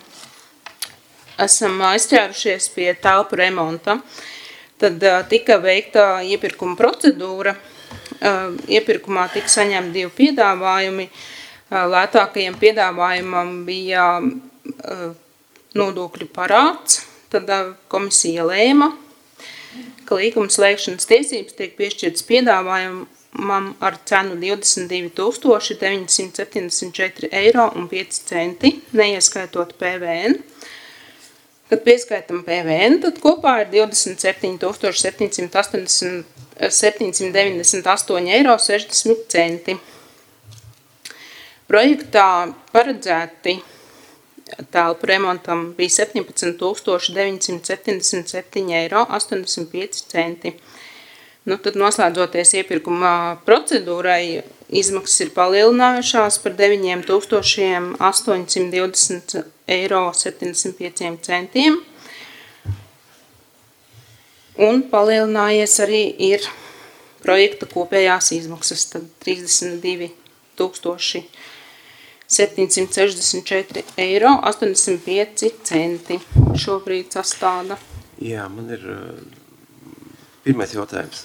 esam aizķērušies pie telpu remonta. Tad tika veikta iepirkuma procedūra. Iepirkumā tika saņemti divi piedāvājumi. Lētākajiem piedāvājumam bija nodokļu parāds. Tad komisija lēma, ka līguma slēgšanas tiesības tiek piešķirtas piedāvājumam ar cenu divdesmit divi tūkstoši deviņsimt septiņdesmit četri eiro un pieci centi, neieskaitot P V N. Kad pieskaitam P V N, tad kopā ir divdesmit septiņi tūkstoši septiņsimt deviņdesmit astoņi eiro sešdesmit centi. Projektā paredzēti telpu remontam bija septiņpadsmit tūkstoši deviņsimt septiņdesmit septiņi eiro astoņdesmit pieci centi. Nu, tad noslēdzoties iepirkuma procedūrai, izmaksas ir palielinājušās par deviņi tūkstoši astoņi simti divdesmit eiro septiņdesmit pieci centiem. Un palielinājies arī ir projekta kopējās izmaksas, tad trīsdesmit divi tūkstoši septiņsimt sešdesmit četri eiro astoņdesmit pieci centi šobrīd sastāda. Jā, man ir pirmais jautājums.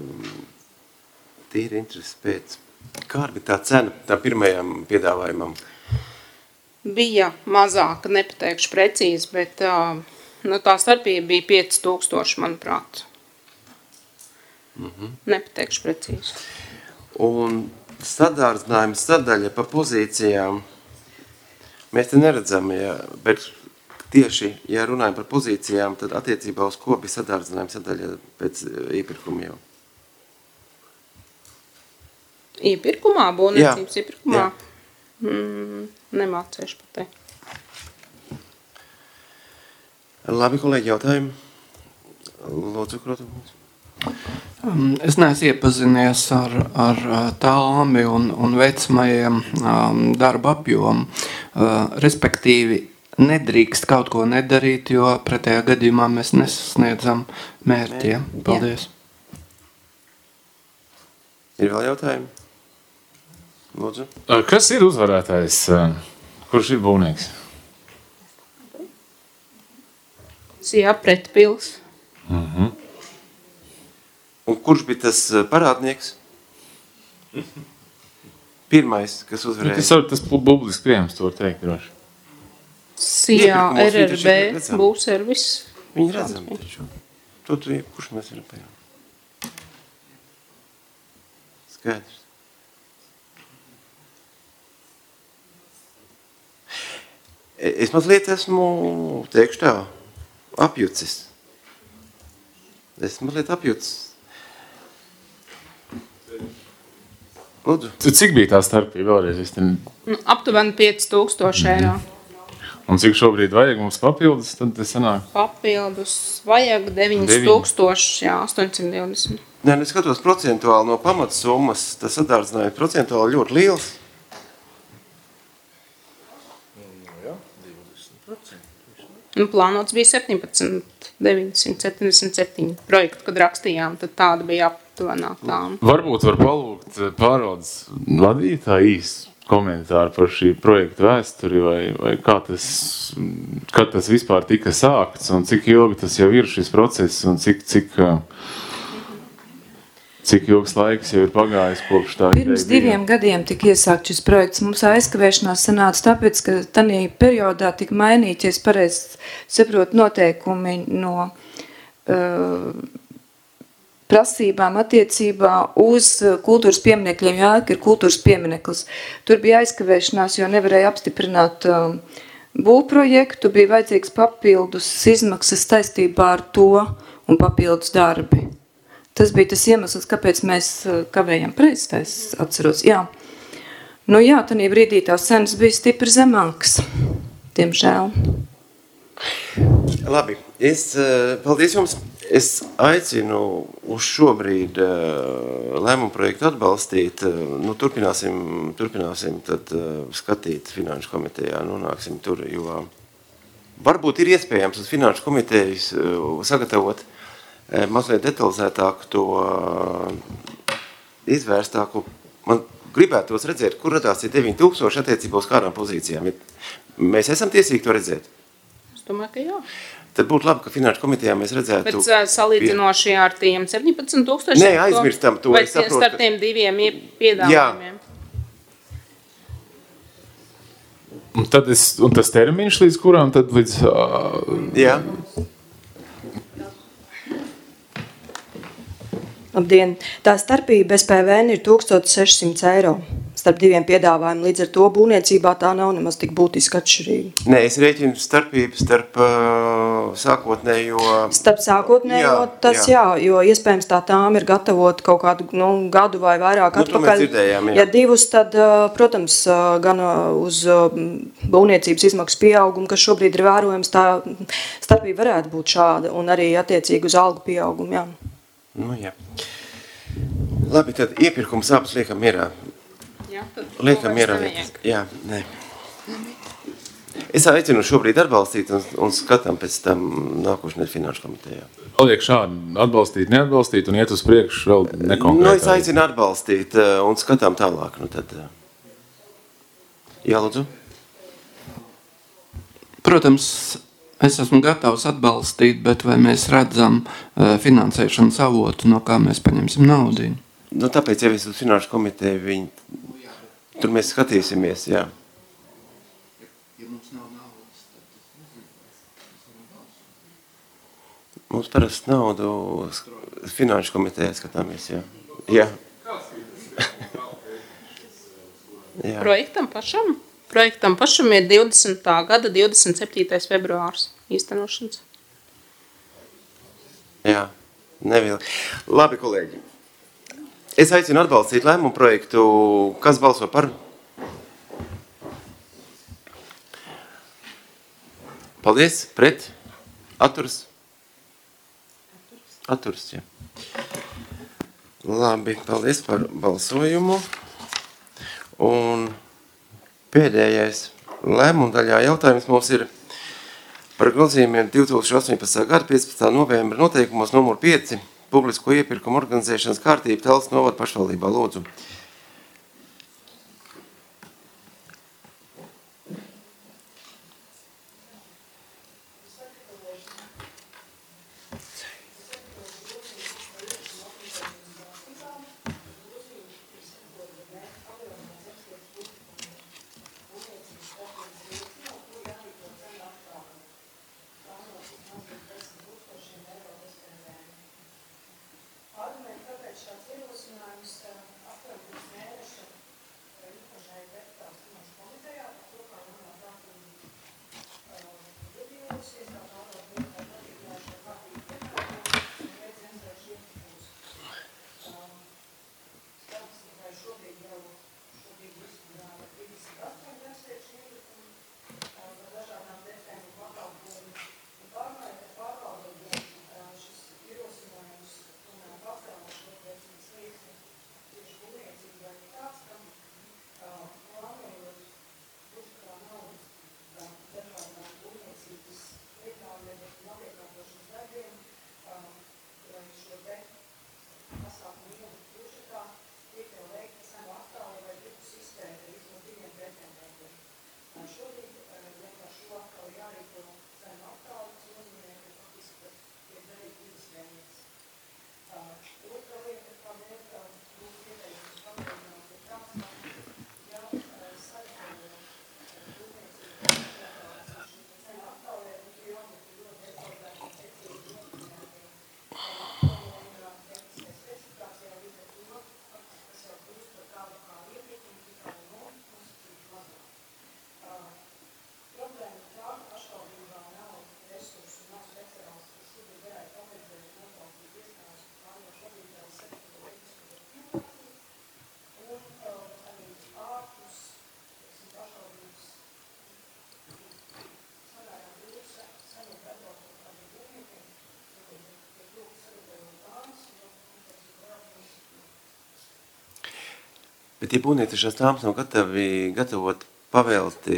Tīri interesi pēc. Kā bija tā cena tā pirmajam piedāvājumam? Bija mazāka, nepateikšu precīzi, bet nu, tā starpība bija pieci tūkstoši, manuprāt. Mm-hmm. Nepateikšu precīzi. Un sadārdzinājuma sadaļa pa pozīcijām mēs te neredzam, ja, bet tieši, ja runājam par pozīcijām, tad attiecībā uz ko bija sadārdzinājuma sadaļa pēc iepirkuma jau? Iepirkumā, būvniecības iepirkumā? Mm, nemācēšu pateikt. Labi, kolēģi, jautājumi? Lūdzu, Krotovs. Es neesmu iepazinies ar, ar tāmi un, un veicamajiem um, darba apjomu. Uh, respektīvi, nedrīkst kaut ko nedarīt, jo pretējā gadījumā mēs nesasniedzam mērķiem. Paldies. Ir vēl jautājumi? Lūdzu. Kas ir uzvarētājs? Kurš ir būvnieks? Sijā pretpils. Mhm. Un kurš bija tas parādnieks? Pirmais, kas uzvarēja? Tas ir tas publiski pieejams, to var teikt droši. Sijā R R B būvservis. Viņi redzam taču. To tu, kurš mēs varam pējām? Skaidrs. Es mazliet esmu, teikšu tā, apjucis. Es mazliet apjucis. Lūdzu. Cik bija tā starpība vēlreiz? Ten... Aptuveni pieci tūkstoši eiro. Un cik šobrīd vajag mums papildus, tad tas sanāk? Papildus vajag deviņi tūkstoši, jā, astoņsimt divdesmit. Nē, es skatos procentuāli no pamatsummas, tas sadārdzinājums procentuāli ļoti liels. Un plānots bija septiņpadsmit deviņsimt septiņdesmit septiņi projektu, kad rakstījām, tad tāda bija aptuvenā tām. Varbūt var palūgt pārvaldes vadītāju īsti komentāru par šī projekta vēsturi, vai, vai kā tas, kad tas vispār tika sākts, un cik ilgi tas jau ir šis process, un cik, cik, cik ilgs laiks jau ir pagājis kopš tā ideja. Pirms diviem gadiem tika iesākt šis projekts. Mums aizkavēšanās sanāca tāpēc, ka tanī periodā tika mainīti, ja es pareizi saprotu, noteikumi no uh, prasībām attiecībā uz kultūras pieminekļiem, jā, ka ir kultūras piemineklis. Tur bija aizkavēšanās, jo nevarēja apstiprināt uh, būvprojektu, bija vajadzīgs papildus izmaksas saistībā ar to un papildus darbi. Tas bija tas iemesls, kāpēc mēs kavējam preiz, tā es atceros, jā. Nu jā, tanī brīdī tās cenas bija stipri zemākas, diemžēl. Labi, es, paldies jums. Es aicinu uz šobrīd lēmumu projektu atbalstīt. Nu, turpināsim, turpināsim tad skatīt finanšu komitejā, nonāksim tur, jo varbūt ir iespējams uz finanšu komitejas sagatavot mazliet detalizētāku to izvērstāku. Man gribētos redzēt, kur radās ir deviņi tūkstoši attiecībā uz kādām pozīcijām. Mēs esam tiesīgi to redzēt? Es domāju, ka jā. Tad būtu labi, ka finanšu komitejā mēs redzētu... Bet salīdzinoši ar tiem septiņpadsmit tūkstoši... Nē, aizmirstam to. Vai starp tiem diviem piedāvājumiem? Un, tad es, un tas termiņš līdz kurām tad līdz... Uh... Jā. Labdien! Tā starpība bez P V N ir tūkstoš sešsimt eiro starp diviem piedāvājumiem. Līdz ar to būvniecībā tā nav nemaz tik būtiski atšķirīga. Nē, es rēķinu starpību starp uh, sākotnējo... Starp sākotnējo jā, tas jā. jā, jo iespējams tā tām ir gatavot kaut kādu nu, gadu vai vairāk nu, atpakaļ. Dzirdējām, ja divus, tad, protams, gan uz būvniecības izmaksu pieaugumu, kas šobrīd ir vērojams, tā starpība varētu būt šāda un arī attiecīgi uz algu pieaugumu, jā. Nu, jā. Labi, tad iepirkums abas liekam mierā. Tad Liekam to vairs mierā. nevajag. Jā, nē. Es aicinu šobrīd atbalstīt un, un skatām pēc tam nākošanai finanšu komitejā. Paliek šādi atbalstīt, neatbalstīt un iet uz priekšu vēl nekonkrētā. Nu, es aicinu atbalstīt uh, un skatām tālāk. Nu, tad, uh... Jā, lūdzu. Protams, es esmu gatavs atbalstīt, bet vai mēs redzam uh, finansēšanas avotu, no kā mēs paņemsim naudu? Nu, tāpēc, ja es uz finanšu komiteju, viņi... tur mēs skatīsimies, jā. Mums parasti naudu finanšu komitejā skatāmies, jā. Jā. jā. Projektam pašam? Projektam pašam ir divdesmitā gada divdesmit septītais februārs īstenošanas. Jā, neviel. Labi, kolēģi. Es aicinu atbalstīt lēmumu projektu. Kas balso par? Paldies. Pret? Atturs? Atturs, jā. Labi, paldies par balsojumu. Un pēdējais lēmuma daļā jautājums mums ir par grozījumiem divi tūkstoši astoņpadsmitā gada piecpadsmitā novembra noteikumos numur pieci publisko iepirkumu organizēšanas kārtība Talsu novada pašvaldībā. Lūdzu. Bet tie būvniecības tāmas nav gatavi gatavot pavelti.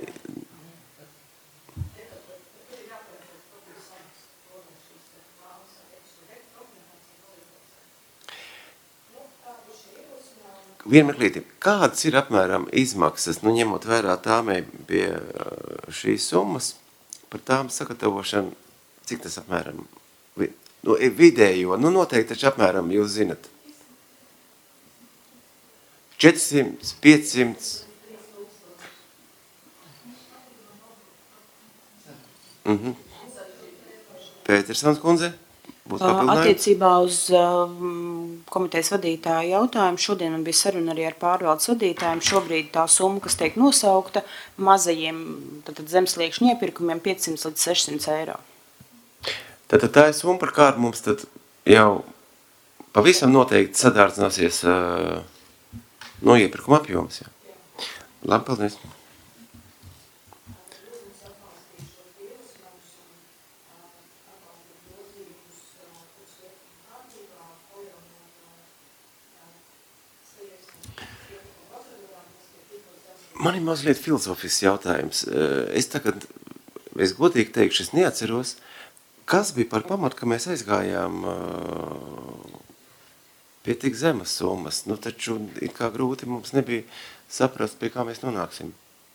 Vienmeklīti, kādas ir apmēram izmaksas, nu ņemot vērā tāmē pie šīs summas, par tām sagatavošanu, cik tas apmēram, nu, vidējo, nu noteikti taču apmēram jūs zinat. četrsimt, piecsimt. Mhm. Pētersons kundze, būs papildinājums? Attiecībā uz um, komitejas vadītāju jautājumu, šodien man bija saruna arī ar pārvaldes vadītājiem. Šobrīd tā summa, kas tiek nosaukta mazajiem tātad zemsliekšņu iepirkumiem piecsimt līdz sešsimt eiro. Tātad tā ir summa, par kādu mums tad jau pavisam noteikti sadārdzināsies uh, no iepirkuma apjoms. Jā. Labi, paldies. Man ir mazliet filozofisks jautājums. Es tagad, es godīgi teikšu, es neatceros, kas bija par pamatu, ka mēs aizgājām pie tik zemas summas. Nu, taču ir kā grūti mums nebija saprast, pie kā mēs nonāksim.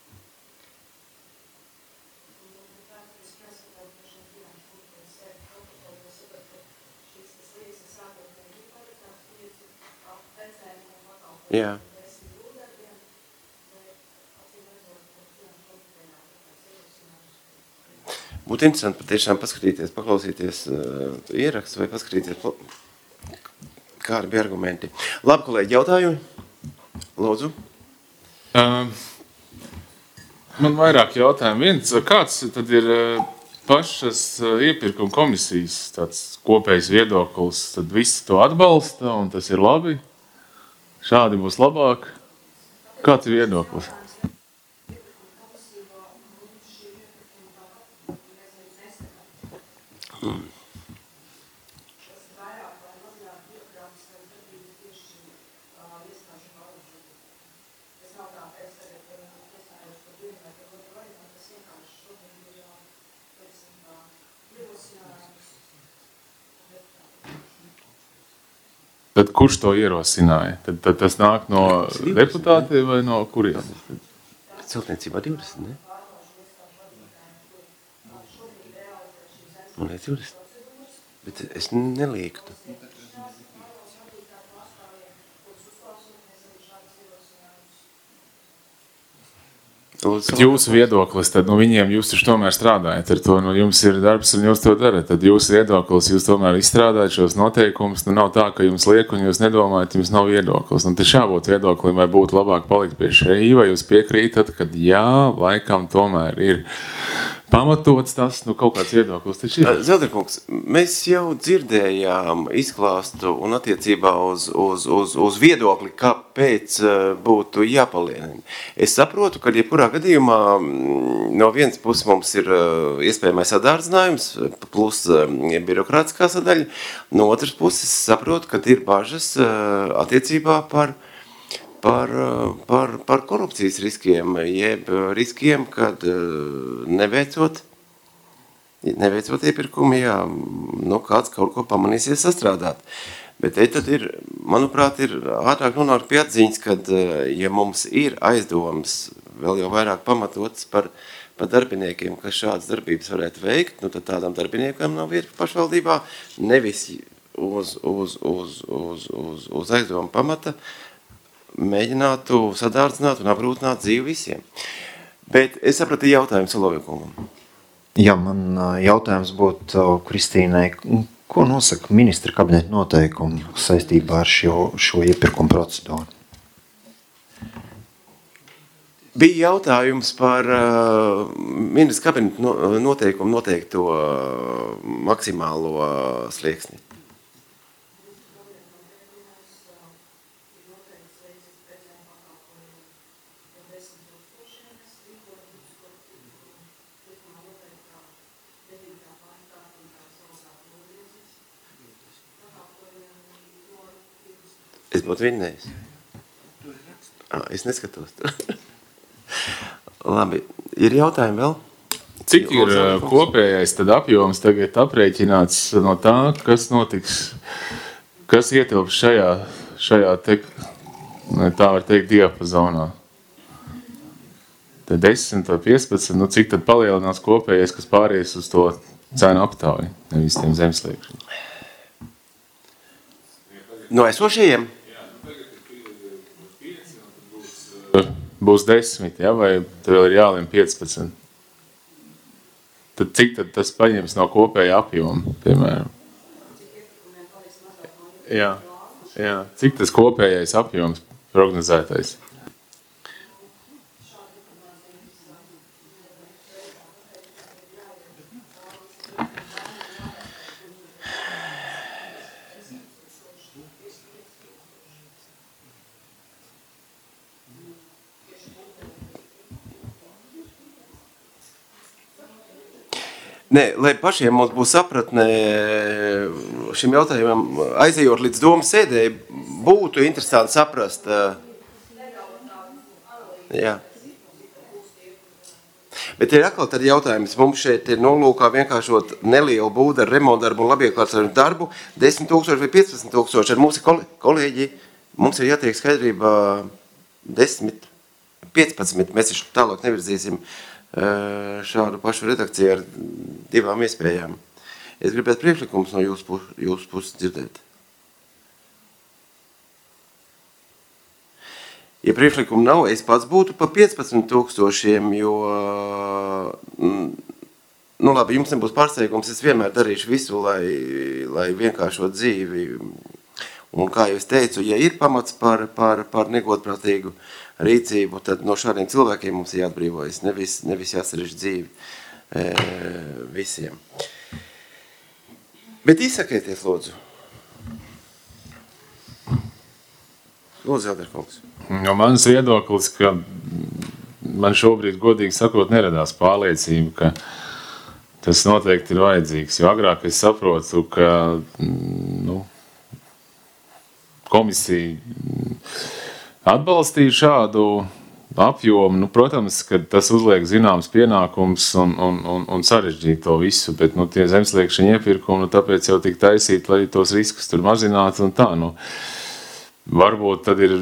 Jā. Būtu interesanti patiešām paskatīties, paklausīties uh, ierakstu vai paskatīties, kādi bija argumenti. Labi, kolēģi, jautājumi? Lūdzu. Uh, man vairāk jautājumu. Viens, kāds tad ir uh, pašas uh, iepirkuma komisijas tāds kopējs viedoklis? Tad visi to atbalsta un tas ir labi? Šādi būs labāk? Kāds ir viedoklis? Hmm. Tad kurš to ierosināja? Tad, tad tas nāk no deputātiem vai no kuriem? Celtniecībā divdesmit, ne? Man ir divdesmit. Bet es neliektu. Jūsu viedoklis, tad nu, viņiem jūs taču tomēr strādājat ar to, nu, jums ir darbs un jūs to darat, tad jūsu viedoklis, jūs tomēr izstrādājat šos noteikumus, nu nav tā, ka jums liek un jūs nedomājat, jums nav viedoklis. Nu, taču jābūt viedoklim, vai būtu labāk palikt pie šī, vai jūs piekrītat, kad jā, laikam tomēr ir pamatots tas, nu kaut kāds viedoklis taču ir. Zelderkungs, mēs jau dzirdējām izklāstu un attiecībā uz, uz, uz, uz viedokli, kāpēc būtu jāpalielina. Es saprotu, ka jebkurā gadījumā no vienas puses mums ir iespējamais sadārdzinājums plus birokrātiskā sadaļa, no otras puses saprotu, ka ir bažas attiecībā par Par, par, par korupcijas riskiem, jeb riskiem, kad neveicot, neveicot iepirkumi, jā, nu kāds kaut ko pamanīsies sastrādāt. Bet te tad ir, manuprāt, ir ātrāk nonākt pie atziņas, kad, ja mums ir aizdomas vēl jau vairāk pamatots par, par darbiniekiem, kas šādas darbības varētu veikt, nu tad tādam darbiniekam nav vieta pašvaldībā, nevis uz, uz, uz, uz, uz, uz aizdomu pamata, mēģinātu sadārdzināt un aprūtināt dzīvi visiem. Bet es sapratu jautājumu Solovjokungam. Jā, man jautājums būtu Kristīnai. Ko nosaka ministra kabineta noteikumi saistībā ar šo, šo iepirkumu procedūru? Bija jautājums par uh, ministra kabineta no, noteikumu noteikto uh, maksimālo uh, slieksni. Es būtu vinnējis. Ah, es neskatos. Labi, ir jautājumi vēl? Cik ir kopējais tad apjoms tagad aprēķināts no tā, kas notiks, kas ietilps šajā, šajā te, tā var teikt, diapazonā? Tad desmit vai piecpadsmit, nu cik tad palielinās kopējais, kas pāries uz to cenu aptauju, nevis tiem zemesliekšiem? No esošajiem? Būs desmit, ja, vai tev vēl ir jāliem piecpadsmit? Tad cik tad tas paņems no kopēja apjoma, piemēram? Jā, jā. Cik tas kopējais apjoms prognozētais? Nē, lai pašiem mums būs sapratne šim jautājumam, aizejot līdz domas sēdē, būtu interesanti saprast. Jā. Bet ir atkal tad jautājums, mums šeit ir nolūkā vienkāršot nelielu būdaru, remontdarbu un labiekārtošanu darbu, desmit tūkstoši vai piecpadsmit tūkstoši. Ar mūsu kolēģi, mums ir jātiek skaidrībā desmit, piecpadsmit, mēs taču tālāk nevirzīsim šādu pašu redakciju ar divām iespējām. Es gribētu priekšlikums no jūsu puses, jūsu puses dzirdēt. Ja priekšlikumu nav, es pats būtu pa piecpadsmit tūkstošiem, jo, nu labi, jums nebūs pārsteigums, es vienmēr darīšu visu, lai, lai vienkāršot dzīvi. Un kā jau es teicu, ja ir pamats par, par, par negodprātīgu rīcību, tad no šādiem cilvēkiem mums ir jāatbrīvojas, nevis, nevis jāsarež dzīvi e, visiem. Bet izsakieties, lūdzu. Lūdzu, Zelderkungs. No manas viedoklis, ka man šobrīd, godīgi sakot, neradās pārliecība, ka tas noteikti ir vajadzīgs. Jo agrāk es saprotu, ka nu, komisija atbalstīja šādu apjomu. Nu, protams, ka tas uzliek zināms pienākums un, un, un, un sarežģīt to visu, bet nu, tie zemsliekšņi iepirkumi, nu, tāpēc jau tik taisīt, lai tos riskus tur mazinātu un tā. Nu, varbūt tad ir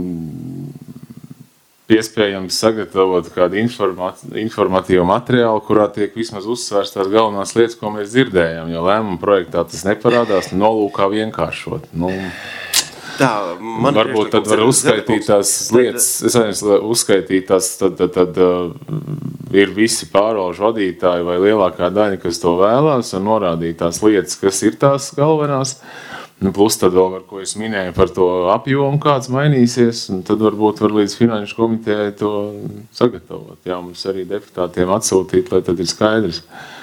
iespējams sagatavot kādu informatīvu materiālu, kurā tiek vismaz uzsvērts tās galvenās lietas, ko mēs dzirdējam, jo lēmuma projektā tas neparādās, nolūkā vienkāršot. Nu, tā, man varbūt tad var uzskaitīt tās lietas, es aizinu, uzskaitīt tās, tad, tad, tad uh, ir visi pārvalžu vadītāji vai lielākā daļa, kas to vēlās, un norādīt tās lietas, kas ir tās galvenās. Nu, plus tad vēl, ar ko es minēju par to apjomu, kāds mainīsies, un tad varbūt var līdz finanšu komitejai to sagatavot. Jā, mums arī deputātiem atsūtīt, lai tad ir skaidrs.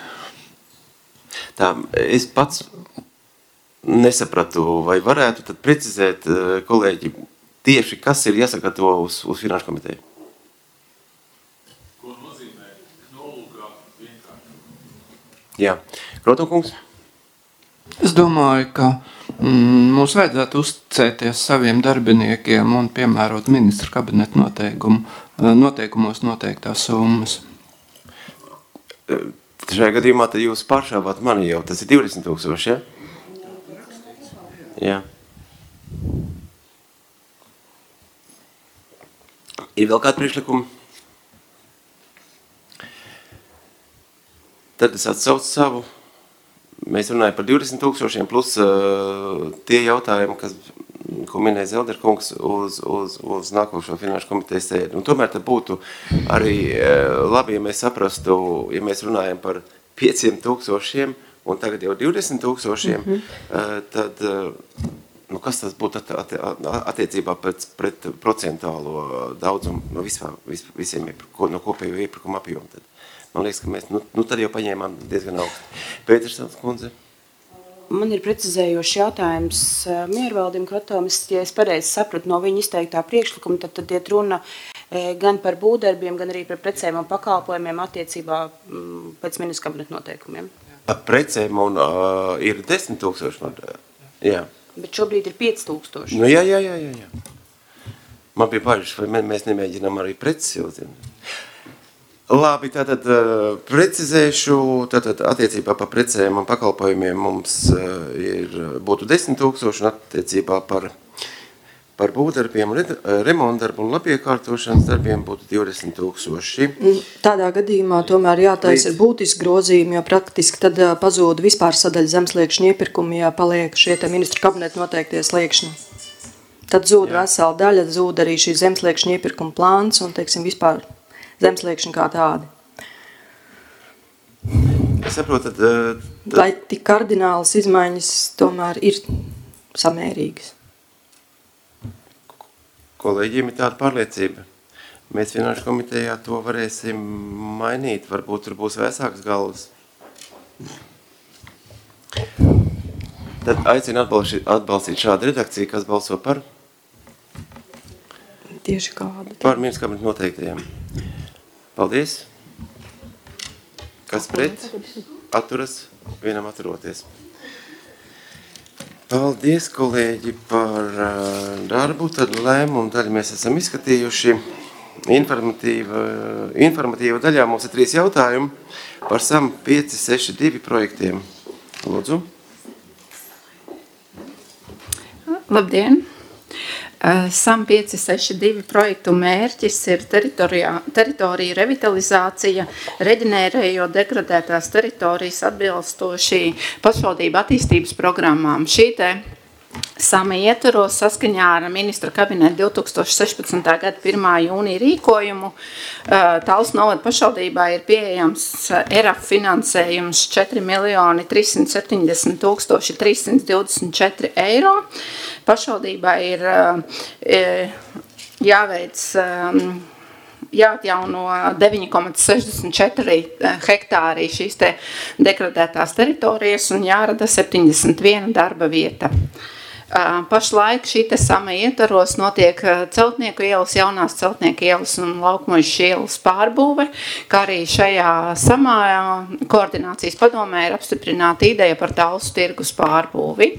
Tā, es pats nesapratu, vai varētu tad precizēt, kolēģi, tieši kas ir jāsagatavo uz, uz finanšu komiteju? Ko nozīmē nolūkā vienkārši? Jā. Krotonkungs? Es domāju, ka mm, mums vajadzētu uzticēties saviem darbiniekiem un piemērot ministra kabineta noteikumu, noteikumos noteiktās summas. Šajā gadījumā tad jūs pāršāvāt mani jau, tas ir divdesmit tūkstoši, ja? Jā. Ir vēl kādi priekšlikumi? Tad es atsaucu savu. Mēs runājam par divdesmit tūkstošiem plus uh, tie jautājumi, kas, ko minēja Zelderkungs uz, uz, uz nākošo finanšu komitejas sēdi. Un tomēr tad būtu arī uh, labi, ja mēs saprastu, ja mēs runājam par pieciem tūkstošiem un tagad jau divdesmit tūkstošiem, mm-hmm. uh, tad, uh, nu, kas tas būtu at, at, at, attiecībā pret, pret procentālo daudzumu no vispār, vis, visiem iepirku, no kopējo iepirkuma apjomu tad? Man liekas, ka mēs, nu, nu tad jau paņēmām diezgan augstu. Pēters kundze? Man ir precizējošs jautājums Miervaldim Krotom. Ja es pareizi sapratu no viņa izteiktā priekšlikuma, tad, tad iet runa gan par būvdarbiem, gan arī par precēm un pakalpojumiem attiecībā pēc ministra kabineta noteikumiem. Precēm un uh, ir desmit tūkstoši. Jā. Bet šobrīd ir pieci tūkstoši. Nu, jā, jā, jā, jā, jā. Man bija bažas, vai mēs nemēģinām arī preces jau zināt. Labi, tātad uh, precizēšu, tātad attiecībā par precēm un pakalpojumiem mums uh, ir, būtu desmit tūkstoši, un attiecībā par, par būvdarbiem, remontdarbu un labiekārtošanas darbiem būtu divdesmit tūkstoši. Tādā gadījumā tomēr jātaisa ir būtiski grozījumi, jo praktiski tad uh, pazūd vispār sadaļa zemsliekšņu iepirkumi, ja paliek šie te ministra kabineta noteiktie sliekšņi. Tad zūd Jā. vesela daļa, zūd arī šī zemsliekšņu iepirkuma plāns un, teiksim, vispār zemsliekšņi kā tādi. Es saprotu, tad, tad... Vai tik kardinālas izmaiņas tomēr ir samērīgas? Kolēģiem ir tāda pārliecība. Mēs finanšu komitejā to varēsim mainīt. Varbūt tur būs vēsāks galvas. Tad aicinu atbalstīt, atbalstīt šādu redakciju, kas balso par? Tieši kāda? Par ministra kabineta noteiktajiem. Paldies. Kas pret? Atturas. Vienam atturoties. Paldies, kolēģi, par uh, darbu. Tad lēmumu daļu mēs esam izskatījuši. informatīva, informatīva daļā mums ir trīs jautājumi par SAM pieci seši divi projektiem. Lūdzu. Labdien! SAM pieci seši divi projektu mērķis ir teritorija revitalizācija, reģenerējot degradētās teritorijas atbilstoši pašvaldību attīstības programmām. Šī te SAM ietvaros saskaņā ar ministra kabinetu divi tūkstoši sešpadsmitā gada pirmā jūnija rīkojumu Talsu novada pašvaldībā ir pieejams E R A F finansējums četri miljoni trīs simti septiņdesmit tūkstoši trīs simti divdesmit četri eiro. Pašvaldībā ir jāveic jāatjauno deviņi komats sešdesmit četri hektāri šīs te degradētās teritorijas un jārada septiņdesmit viena darba vieta. Pašlaik šī te SAMA ietvaros notiek Celtnieku ielas, jaunās Celtnieku ielas un Laukmuižas ielas pārbūve, kā arī šajā SAMA koordinācijas padomē ir apstiprināta ideja par Talsu tirgus pārbūvi.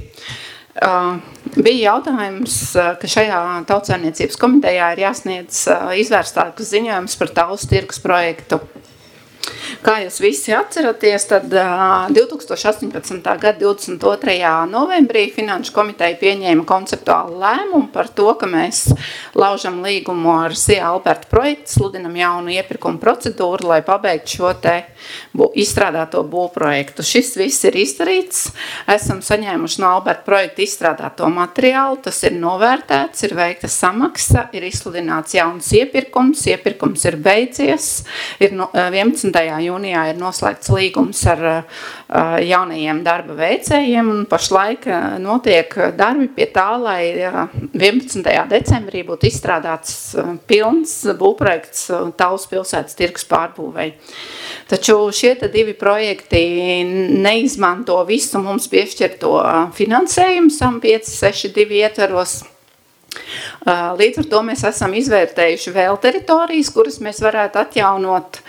Bija jautājums, ka šajā Tautsaimniecības komitejā ir jāsniedz izvērstāks ziņojums par Talsu tirgus projektu. Kā jūs visi atceraties, tad divi tūkstoši astoņpadsmitā gada divdesmit otrajā novembrī Finanšu komiteja pieņēma konceptuālu lēmumu par to, ka mēs laužam līgumu ar S I A Alberta projektu, sludinam jaunu iepirkumu procedūru, lai pabeigtu šo te izstrādāto būvprojektu. Šis viss ir izdarīts. Esam saņēmuši no Alberta projekta izstrādāto materiālu, tas ir novērtēts, ir veikta samaksa, ir izsludināts jauns iepirkums, iepirkums ir beidzies, ir no, vienpadsmitajā jūnijā ir noslēgts līgums ar jaunajiem darba veicējiem un pašlaik notiek darbi pie tā, lai vienpadsmitajā decembrī būtu izstrādāts pilns būvprojekts Talsu pilsētas tirgus pārbūvei. Taču šie te divi projekti neizmanto visu mums piešķirto finansējumu SAM pieci seši divi ietveros. Līdz ar to mēs esam izvērtējuši vēl teritorijas, kuras mēs varētu atjaunot.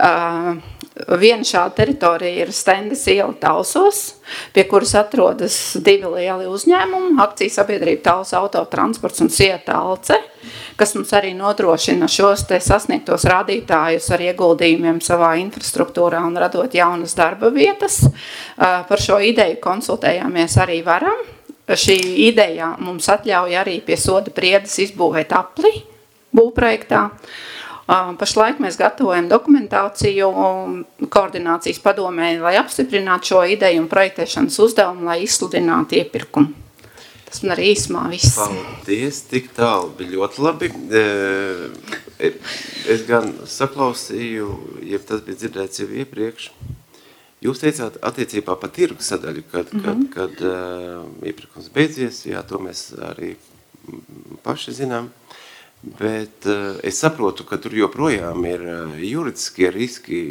Viena šāda teritorija ir Stendes iela Talsos, pie kuras atrodas divi lieli uzņēmumi, akciju sabiedrība Talsu autotransports un Sieta Alce, kas mums arī nodrošina šos te sasniegtos rādītājus ar ieguldījumiem savā infrastruktūrā un radot jaunas darba vietas. Par šo ideju konsultējāmies arī varam. Šī ideja mums atļauj arī pie soda priedes izbūvēt apli būvprojektā. Pašlaik mēs gatavojam dokumentāciju koordinācijas padomē, lai apstiprinātu šo ideju un projektēšanas uzdevumu, lai izsludinātu iepirkumu. Tas man arī īsumā viss. Paldies, tik tālu bija ļoti labi. Es gan saklausīju, ja tas bija dzirdēts jau iepriekš. Jūs teicāt attiecībā par tirgu sadaļu, kad, mm-hmm. kad, kad uh, iepirkums beidzies, jā, to mēs arī paši zinām, bet uh, es saprotu, ka tur joprojām ir uh, juridiskie riski,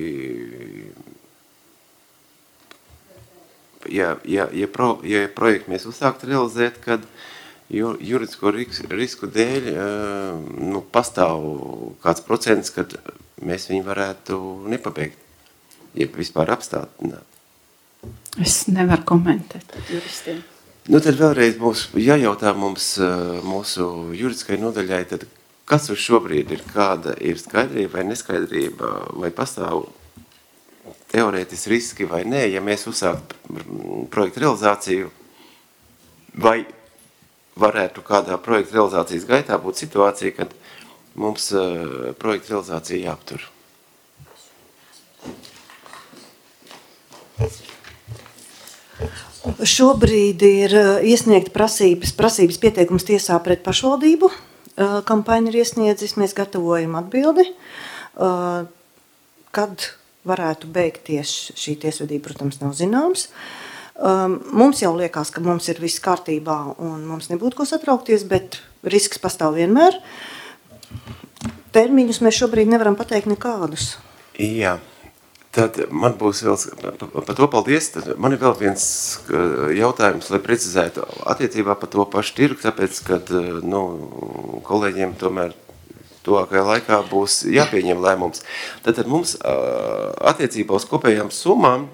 ja, ja, ja, pro, ja projektu mēs uzsākt realizēt, kad ju, juridisko risku dēļ uh, nu, pastāv kāds procents, kad mēs viņu varētu nepabeigt. Ja vispār apstātināt. Es nevaru komentēt juristiem. Nu, tad vēlreiz mums jājautā mums, mūsu juridiskai nodaļai, tad kas uz šobrīd ir, kāda ir skaidrība vai neskaidrība, vai pastāv teorētiski riski vai nē, ja mēs uzsākt projektu realizāciju, vai varētu kādā projektu realizācijas gaitā būt situācija, kad mums projektu realizācija jāaptur. Šobrīd ir iesniegta prasības, prasības pieteikums tiesā pret pašvaldību. Kampaņa ir iesniedzis, mēs gatavojam atbildi. Kad varētu beigties šī tiesvedība, protams, nav zināms. Mums jau liekas, ka mums ir viss kārtībā un mums nebūtu ko satraukties, bet risks pastāv vienmēr. Termiņus mēs šobrīd nevaram pateikt nekādus. Jā. Tad man būs vēl, par to paldies, tad man ir vēl viens jautājums, lai precizētu attiecībā par to pašu tirgu, tāpēc, kad nu, kolēģiem tomēr tuvākajā laikā būs jāpieņem lēmums. Tātad mums attiecībā uz kopējām summām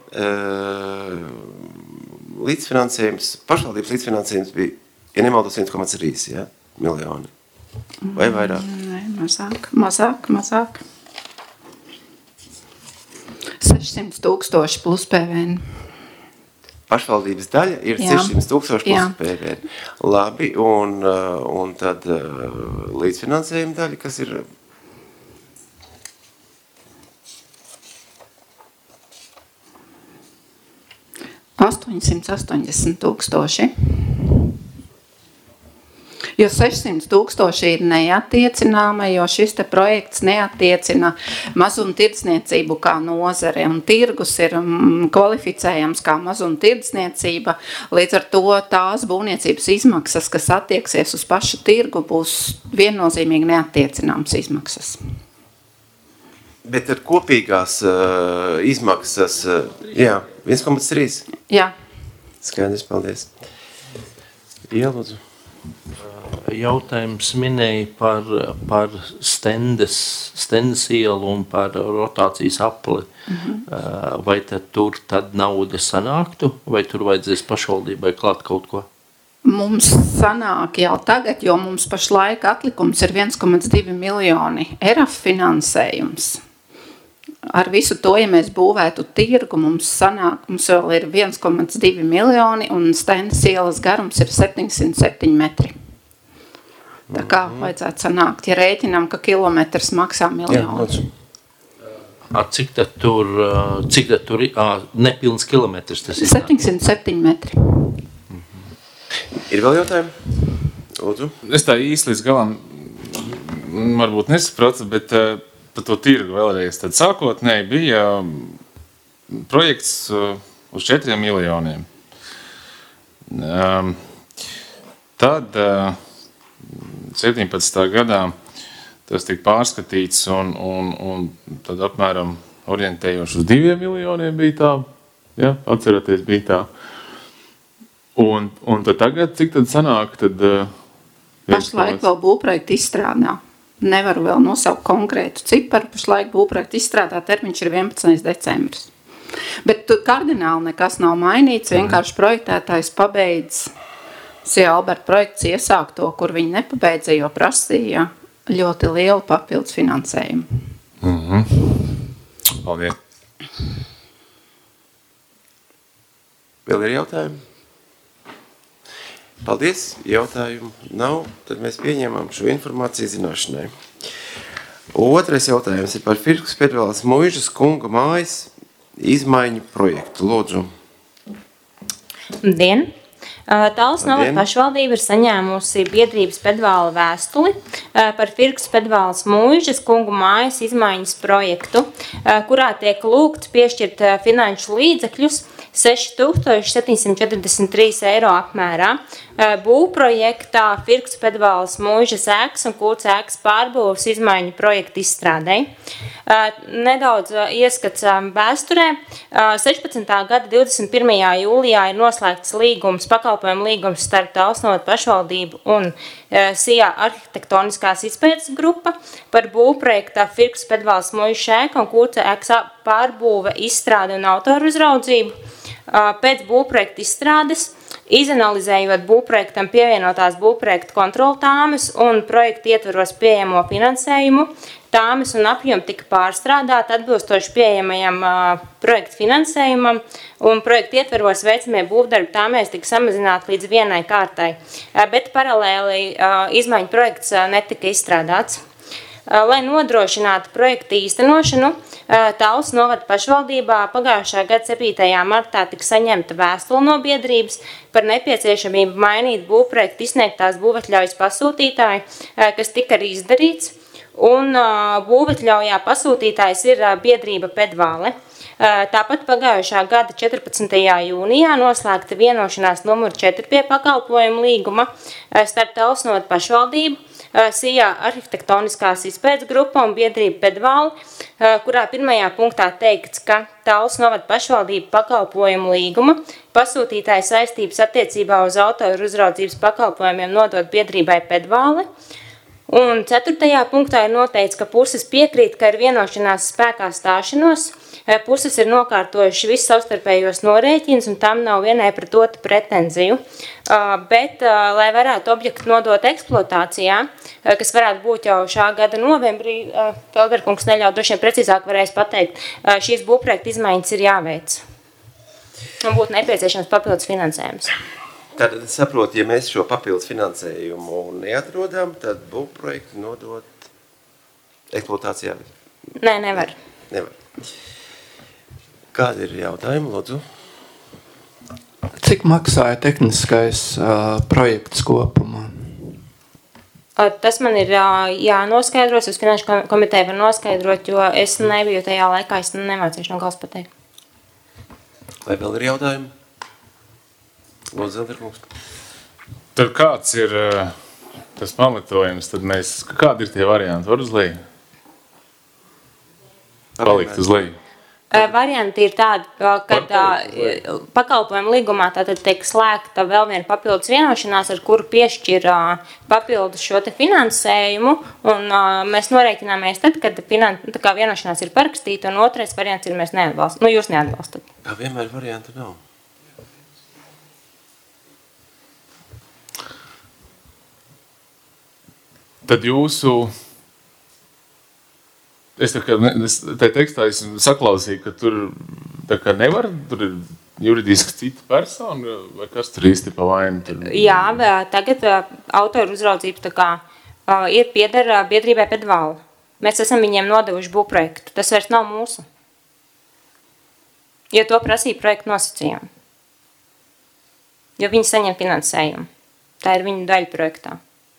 līdzfinansējums, pašvaldības līdzfinansējums bija, ja nemaldos, viens komats trīs ja, miljoni vai vairāk? Nē, Mazāk, mazāk, mazāk. sešsimt tūkstoši plus P V N. Pašvaldības daļa ir Jā. sešsimt tūkstoši plus Jā. P V N. Labi, un, un tad līdzfinansējuma daļa, kas ir... astoņsimt astoņdesmit tūkstoši. Jo sešsimt tūkstoši ir neattiecināma, jo šis te projekts neattiecina mazumtirdzniecību kā nozare, un tirgus ir mm, kvalificējams kā mazumtirdzniecība, līdz ar to tās būvniecības izmaksas, kas attieksies uz pašu tirgu, būs viennozīmīgi neattiecināmas izmaksas. Bet ar kopīgās uh, izmaksas, uh, jā, viens komats trīs. Jā. Skaidrs, paldies. Ielūdzu. Jautājums minēja par, par stendes, stendes ielu un par rotācijas apli. Mhm. Vai tad tur tad nauda sanāktu, vai tur vajadzēs pašvaldībai klāt kaut ko? Mums sanāk jau tagad, jo mums pašlaik atlikums ir viens komats divi miljoni E R A F finansējums. Ar visu to, ja mēs būvētu tirgu, mums sanāk, mums vēl ir viens komats divi miljoni un stendes ielas garums ir septiņsimt septiņi metri. Tā kā vajadzētu sanākt, ja rēķinām, ka kilometrs maksā miljonu. Jā, cik tad tur, cik tad tur ir, nepilns kilometrs tas ir? septiņsimt septiņi metri. Ir vēl jautājumi? Lūdzu. Es tā īsti līdz galam varbūt nesapratu, bet par to tirgu vēlreiz. Tad sākotnēji bija projekts uz četriem miljoniem. Tad septiņpadsmitā gadā tas tika pārskatīts un, un, un tad apmēram orientējoši uz diviem miljoniem bija tā, ja, atceraties, bija tā. Un, un tad tagad, cik tad sanāk, tad... Pašlaik vēl būvprojektu izstrādā. Nevaru vēl nosaukt konkrētu ciparu, pašlaik būvprojektu izstrādā, termiņš ir vienpadsmitais decembris. Bet kardināli nekas nav mainīts, vienkārši projektētājs pabeidz Sija Alberta projekts iesākt to, kur viņi nepabeidza, jo prasīja ļoti lielu papildus finansējumu. Mm-hmm. Paldies. Vēl ir jautājumi? Paldies. Jautājumu nav. Tad mēs pieņemam šo informāciju zināšanai. Otrais jautājums ir par Firkas Pedvēlas Muižas kunga mājas izmaiņu projektu. Lūdzu. Dien. Tāls novada pašvaldība ir saņēmusi biedrības Pedvēla vēstuli par Firkas Pedvēlas Muižas kungu mājas izmaiņas projektu, kurā tiek lūgts piešķirt finanšu līdzekļus seši tūkstoši septiņsimt četrdesmit trīs eiro apmērā. Būvprojektā Firkas Pedvēlas Muižas ēkas un Kūts ēkas pārbūves izmaiņu projektu izstrādei. Nedaudz ieskats vēsturē. sešpadsmitā gada divdesmit pirmajā jūlijā ir noslēgts līgums, pakalpojumu līgums starp Tāls novada pašvaldību un Sijā arhitektoniskās izpētes grupa par būvprojektā Firkas Pedvēlas Muižas ēka un Kūts ēkas pārbūve, izstrāde un autoru uzraudzību. Pēc būvprojekta izstrādes, izanalizējot būvprojektam pievienotās būvprojekta kontrolu tāmes un projektu ietveros pieejamo finansējumu, tāmes un apjomu tika pārstrādāt atbilstoši pieejamajam uh, projektu finansējumam un projektu ietveros veicamie būvdarbi tāmēs tika samazināti līdz vienai kārtai, uh, bet paralēli uh, izmaiņu projekts uh, netika izstrādāts. Uh, lai nodrošinātu projektu īstenošanu, uh, Tāls novada pašvaldībā pagājušā gada septītajā martā tika saņemta vēstule no biedrības par nepieciešamību mainīt būvprojektu izsniegtās būvatļaujas pasūtītāju, uh, kas tika arī izdarīts. Un uh, būvatļaujā pasūtītājs ir uh, biedrība Pedvāle. Uh, tāpat pagājušā gada četrpadsmitajā jūnijā noslēgta vienošanās numur četri pie pakalpojumu līguma uh, starp Tāls novada pašvaldību, uh, Sijā arhitektoniskās izpētes grupa un biedrība Pedvāle, uh, kurā pirmajā punktā teikts, ka Tāls novada pašvaldību pakalpojumu līguma pasūtītāja saistības attiecībā uz autoru uzraudzības pakalpojumiem nodot biedrībai Pedvāle. Un ceturtajā punktā ir noteikts, ka puses piekrīt, ka ar vienošanās spēkā stāšanos puses ir nokārtojuši visus savstarpējos norēķinus, un tam nav vienai pret otru pretenziju. Bet, lai varētu objektu nodot eksploatācijā, kas varētu būt jau šā gada novembrī, Felberkungs neļauj droši vien precīzāk varēs pateikt, šīs būvprojekta izmaiņas ir jāveic. Un būtu nepieciešams papildus finansējums. Tad es saprotu, ja mēs šo papildus finansējumu neatrodam, tad būvprojektu nodot eksploatācijā? Nē, nevar. Nevar. Kādi ir jautājumi, lūdzu? Cik maksāja tehniskais uh, projekts kopumā? Tas man ir jānoskaidros, uz finanšu komiteju var noskaidrot, jo es nebiju tajā laikā, es nemācīšu no gals pateikt. Vai vēl ir jautājumi? Lūdzu, Zelderkungs. Tad kāds ir tas pamatojums, tad mēs, kādi ir tie varianti? Var uz leju? Palikt uz leju? Varianti ir tādi, kad pakalpojumu līgumā tātad tiek slēgta vēl viena papildus vienošanās, ar kuru piešķir papildus šo te finansējumu, un mēs norēķināmies tad, kad finan... tā kā vienošanās ir parakstīta, un otrais variants ir mēs neatbalstam. Nu, jūs neatbalstat. Kā vienmēr variantu nav. Tad jūsu, es tā kā, es, tā tekstā es saklausīju, ka tur tā kā nevar, tur ir juridiski cita persona, vai kas tur īsti pa vainu? Tur... Jā, tagad autoru uzraudzība tā kā ir piedara biedrībai Pedvāla. Mēs esam viņiem nodevuši būvprojektu, tas vairs nav mūsu. Jo to prasīja projektu nosacījumi. Jo viņi saņem finansējumu. Tā ir viņu daļa projektā.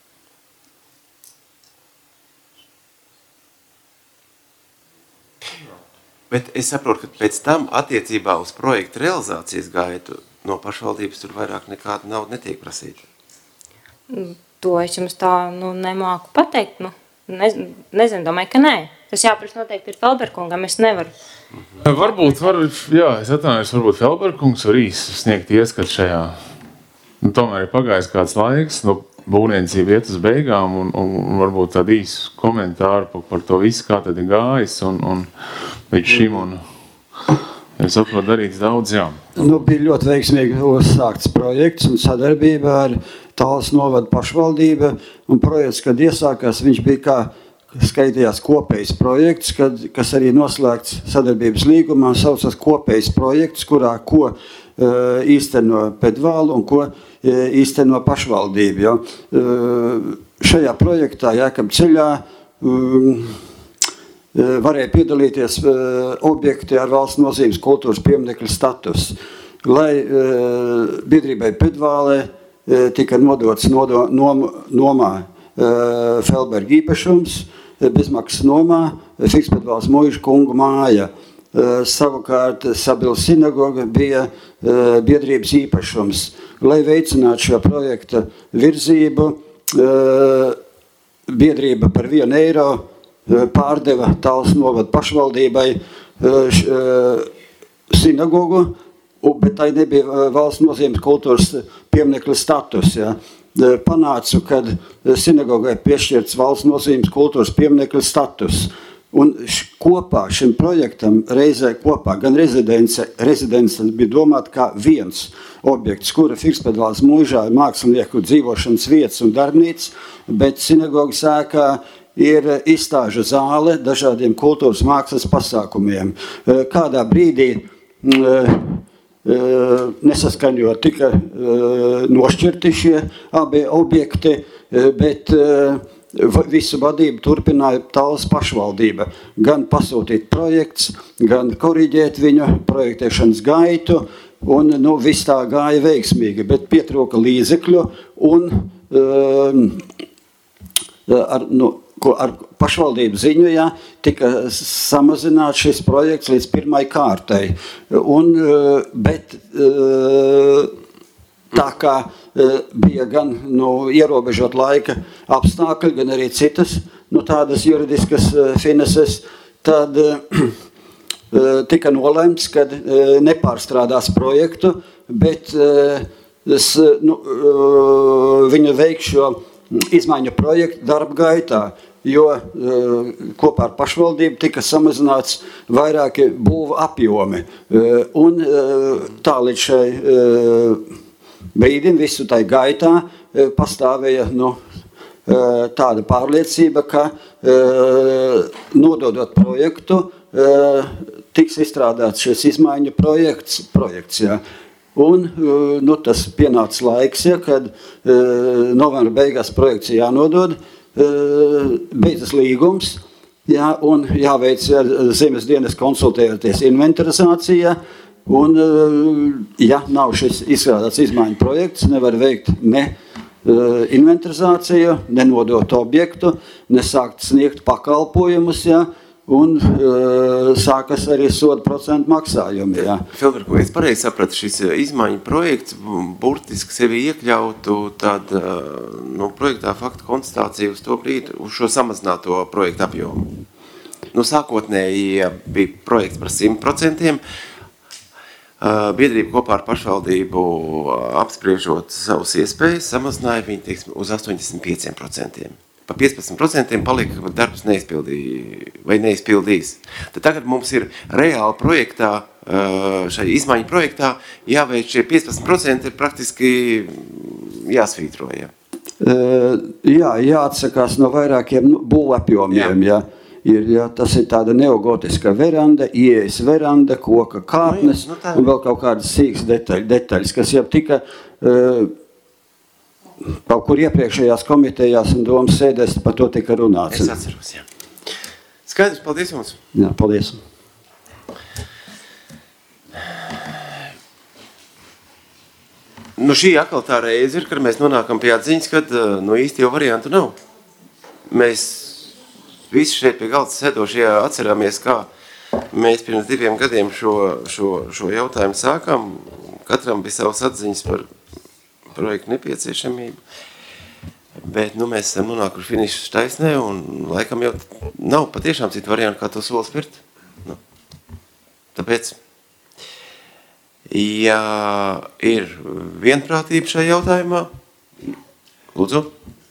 Bet es saprotu, ka pēc tam attiecībā uz projektu realizācijas gaitu no pašvaldības tur vairāk nekāda nauda netiek prasīta. To es jums tā nu, nemāku pateikt. Nu, ne, nezinu, domāju, ka nē. Tas jāprasa noteikti ir Felberkungam, es nevaru. Mhm. Varbūt, var, jā, es atvainojos, varbūt Felberkungs var īsti sniegt ieskat šajā. Nu, tomēr ir pagājis kāds laiks, nu, būvniecība iet uz beigām, un, un varbūt tādu īsu komentāru par, par to visu, kā tad ir gājis, un, un līdz šim, un es saprotu, darīts daudz, jā. Nu, bija ļoti veiksmīgi uzsākts projekts un sadarbība ar Tallas novada pašvaldība, un projekts, kad iesākās, viņš bija kā skaitījās kopējs projekts, kad, kas arī noslēgts sadarbības līgumā, saucas kopējs projekts, kurā ko uh, īsteno Pedvālu un ko uh, īsteno pašvaldību. Ja. Uh, šajā projektā Jēkab ceļā um, varēja piedalīties uh, objekti ar valsts nozīmes kultūras pieminekļa status, lai uh, biedrībai Pedvālē uh, tika nodots nodo, nom, nomā uh, Felberga īpašums, bezmaksas nomā, Fikspedvāls Muiža kungu māja. Uh, savukārt Sabils sinagoga bija uh, biedrības īpašums. Lai veicinātu šo projekta virzību, uh, biedrība par vienu eiro uh, pārdeva Tallas novada pašvaldībai uh, š, uh, sinagogu, bet tai nebija valsts nozīmes kultūras pieminekļa status. Ja. Panācu, kad sinagogai piešķirts valsts nozīmes kultūras pieminekļa status. Un š, kopā šim projektam reizē kopā, gan rezidence, rezidence bija domāta kā viens objekts, kura Fikspedvāls Muižā ir mākslinieku dzīvošanas vietas un darbnīca, bet sinagogas ēkā ir izstāžu zāle dažādiem kultūras mākslas pasākumiem. Kādā brīdī nesaskaņot tika nošķirti šie abi objekti, bet visu vadību turpināja Tallas pašvaldība. Gan pasūtīt projekts, gan koriģēt viņu projektēšanas gaitu, un nu, viss tā gāja veiksmīgi, bet pietrūka līdzekļu un um, ar, nu, ar pašvaldību ziņu, jā, tika samazināts šis projekts līdz pirmai kārtai. Un, bet tā kā bija gan nu, ierobežot laika apstākļi, gan arī citas nu, tādas juridiskas finanses, tad tika nolemts, ka nepārstrādās projektu, bet es, nu, viņu veikšo izmaiņu projektu darba gaitā. jo uh, kopā ar pašvaldību tika samazināts vairāki būva apjomi. Uh, un uh, tā līdz šai uh, brīdim visu tai gaitā uh, pastāvēja nu, uh, tāda pārliecība, ka uh, nododot projektu, uh, tiks izstrādāts šis izmaiņu projekts, projekts jā. Un nu, tas pienāca laiks, ja, kad uh, novembra beigās projekts jānodod, uh, beidzas līgums, ja, un jāveic ar zemes dienas konsultējoties inventarizācija, un, uh, ja nav šis izstrādāts izmaiņu projekts, nevar veikt ne uh, inventarizāciju, nenodot objektu, nesākt sniegt pakalpojumus, ja, un uh, sākas arī soda procentu maksājumi. Jā. Filberko, es pareizi sapratu, šis izmaiņu projekts burtiski sevi iekļautu tādu nu, projektā faktu konstatāciju uz to brīdi, uz šo samazināto projektu apjomu. Nu, sākotnēji ja bija projekts par simt procentiem, biedrība kopā ar pašvaldību apspriežot savus iespējas, samazināja viņu teiksim, uz astoņdesmit pieciem procentiem. Pa piecpadsmit procentiem palika, ka darbs neizpildīja vai neizpildīs. Tad tagad mums ir reāli projektā, šai izmaiņu projektā, jāveic šie piecpadsmit procenti ir praktiski jāsvītro. Jā, jā jāatsakās no vairākiem būvapjomiem. Jā. Jā. Ir, jā, tas ir tāda neogotiska veranda, ieejas veranda, koka kāpnes nu, jā, nu un vēl kaut kādas sīkas detaļ, detaļas, kas jau tika... Uh, kaut kur iepriekšējās komitejās un domas sēdēs par to tika runāts. Es atceros, jā. Skaidrs, paldies jums. Jā, paldies. Nu, šī atkal tā reize ir, kad mēs nonākam pie atziņas, kad nu, īsti jau variantu nav. Mēs visi šeit pie galda sēdošie atcerāmies, kā mēs pirms diviem gadiem šo, šo, šo jautājumu sākām. Katram bija savas atziņas par projektu nepieciešamību, bet nu, mēs esam nonākuši finišu taisnē un laikam jau nav patiešām citu variantu, kā to soli spirt. Nu. Tāpēc, ja ir vienprātība šajā jautājumā, lūdzu.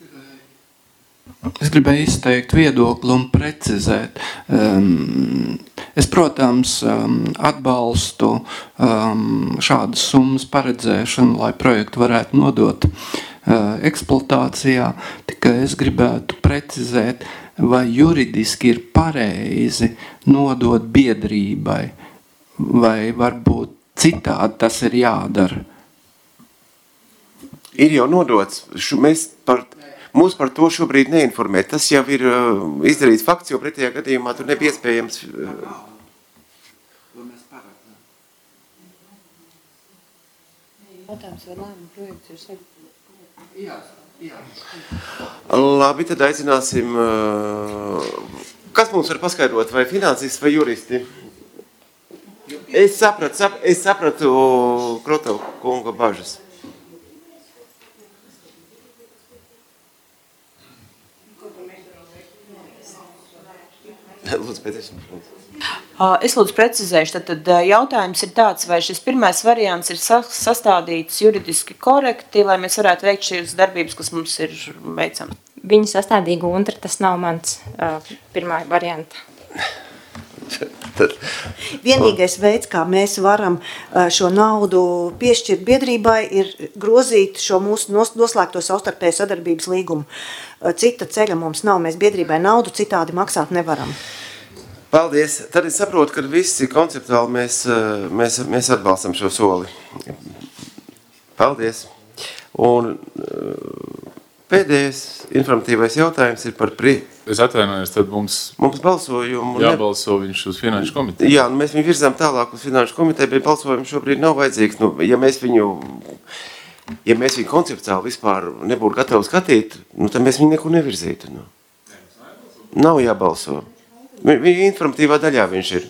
Es gribēju izteikt viedokli un precizēt. Um, es, protams, um, atbalstu um, šādas summas paredzēšanu, lai projektu varētu nodot uh, eksploatācijā, tikai es gribētu precizēt, vai juridiski ir pareizi nodot biedrībai, vai varbūt citādi tas ir jādara. Ir jau nodots. Šu, mēs par... Mūs par to šobrīd neinformē. Tas jau ir uh, izdarīts fakts, jo pretējā gadījumā tur nebija iespējams... Uh... Labi, tad aicināsim... Uh... Kas mums var paskaidrot, vai finansisti vai juristi? Es sapratu, sap, es sapratu Krotova kunga bažas. Lūdzu, Pēters. Es lūdzu precizēšu, tad, tad jautājums ir tāds, vai šis pirmais variants ir sastādīts juridiski korekti, lai mēs varētu veikt šīs darbības, kas mums ir veicams. Viņu sastādīja Guntra, tas nav mans uh, pirmā varianta. Vienīgais veids, kā mēs varam šo naudu piešķirt biedrībai, ir grozīt šo mūsu noslēgto savstarpēju sadarbības līgumu. Cita ceļa mums nav, mēs biedrībai naudu citādi maksāt nevaram. Paldies. Tad es saprotu, ka visi konceptuāli mēs, mēs, mēs atbalstam šo soli. Paldies. Un pēdējais informatīvais jautājums ir par pri... Es atvainojos, tad mums, mums balsojumu jābalso viņš uz finanšu komiteju. Jā, nu mēs viņu virzām tālāk uz finanšu komiteju, bet balsojumu šobrīd nav vajadzīgs. Nu, ja mēs viņu, ja mēs viņu konceptuāli vispār nebūtu gatavi skatīt, nu, tad mēs viņu nekur nevirzītu. Nu. Nav jābalso. Viņa informatīvā daļā viņš ir.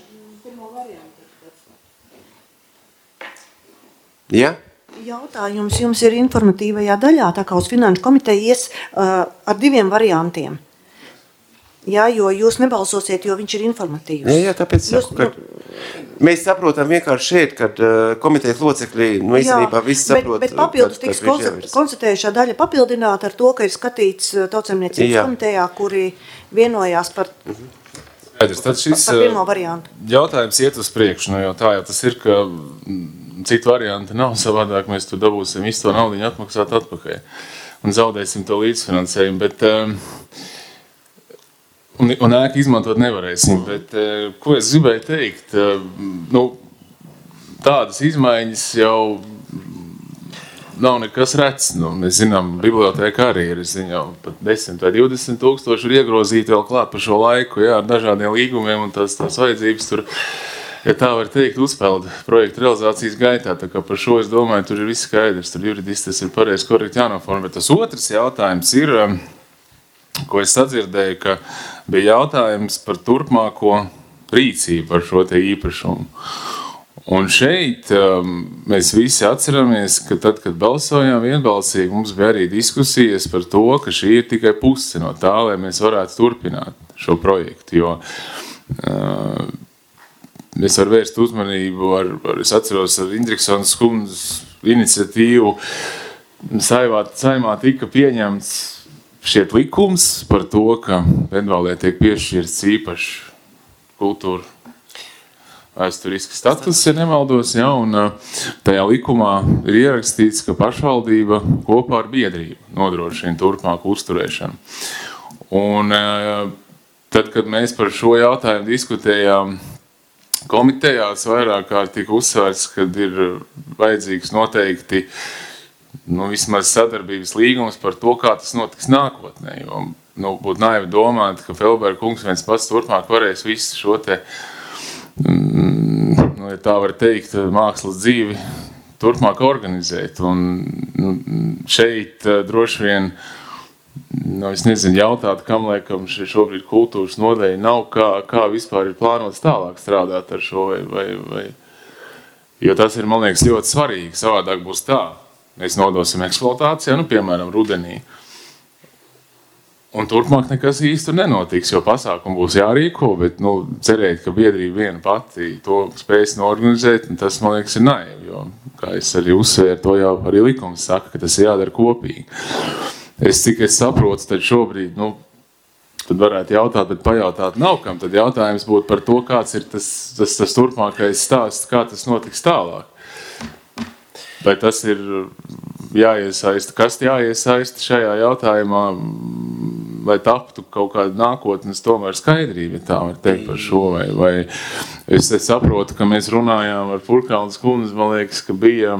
Ja? Jautājums jums ir informatīvajā daļā, tā kā uz finanšu komiteju ies uh, ar diviem variantiem. Jā, jo jūs nebalsosiet, jo viņš ir informatīvs. Jā, jā, tāpēc jūs, saku, ka mēs saprotam vienkārši šeit, kad uh, komitejas locekļi, nu, īstenībā viss saprot. Bet, bet papildus tiks konstatējušā daļa papildināt ar to, ka ir skatīts Tautsaimniecības komitejā, kuri vienojās par, Skaidrs, tad šis par pirmo variantu. Jautājums iet uz priekšu, nu, jo tā jau tas ir, ka citu variantu nav, savādāk mēs tur dabūsim visu to naudiņu atmaksāt atpakaļ un zaudēsim to līdzfinansējumu, bet um, Un, un ēku izmantot nevarēsim, bet ko es gribēju teikt, nu, tādas izmaiņas jau nav nekas rets. Nu, mēs zinām, bibliotēka arī ir, es zinu, jau pat desmit vai divdesmit tūkstoši ir iegrozīti vēl klāt par šo laiku, jā, ar dažādiem līgumiem un tās, tās vajadzības tur, ja tā var teikt, uzpeld projektu realizācijas gaitā, tā kā par šo es domāju, tur ir viss skaidrs, tur juridiski tas ir pareizi korekti jānoformē, bet tas otrs jautājums ir, ko es sadzirdēju, ka bija jautājums par turpmāko rīcību ar šo te īpašumu. Un šeit um, mēs visi atceramies, ka tad, kad balsojām vienbalsīgi, mums bija arī diskusijas par to, ka šī ir tikai puse no tā, lai mēs varētu turpināt šo projektu, jo uh, es varu vērst uzmanību, ar, ar, es atceros ar Indriksonas kundzes iniciatīvu, saimā, saimā tika pieņemts šiet likums par to, ka Pendvālē tiek piešķirts īpašs kultūra vēsturisks status, ja nemaldos, ja, un tajā likumā ir ierakstīts, ka pašvaldība kopā ar biedrību nodrošina turpmāku uzturēšanu. Un tad, kad mēs par šo jautājumu diskutējām komitejās, vairāk kārt tika uzsvērts, kad ir vajadzīgs noteikti nu, vismaz sadarbības līgums par to, kā tas notiks nākotnē, jo nu, būtu naivi domāt, ka Felberga kungs viens pats turpmāk varēs visu šo te, mm, nu, ja tā var teikt, mākslas dzīvi turpmāk organizēt, un nu, šeit droši vien, nu, es nezinu, jautāt, kam laikam šobrīd kultūras nodeļa nav, kā, kā vispār ir plānots tālāk strādāt ar šo, vai, vai, vai, jo tas ir, man liekas, ļoti svarīgi, savādāk būs tā. Mēs nodosim eksploatācijā, nu, piemēram, rudenī. Un turpmāk nekas īsti nenotiks, jo pasākumu būs jārīko, bet, nu, cerēt, ka biedrība viena pati to spēs norganizēt, tas, man liekas, ir naivi, jo, kā es arī uzsvēru, to jau arī likums saka, ka tas ir jādara kopīgi. Es cik es saprotu, tad šobrīd, nu, tad varētu jautāt, bet pajautāt nav kam, tad jautājums būtu par to, kāds ir tas, tas, tas turpmākais stāsts, kā tas notiks tālāk. Vai tas ir jāiesaista, kas jāiesaista šajā jautājumā, vai taptu kaut kāda nākotnes tomēr skaidrība, ja tā var teikt par šo, vai, vai es, es saprotu, ka mēs runājām ar Purkalnas kundzi, man liekas, ka bija,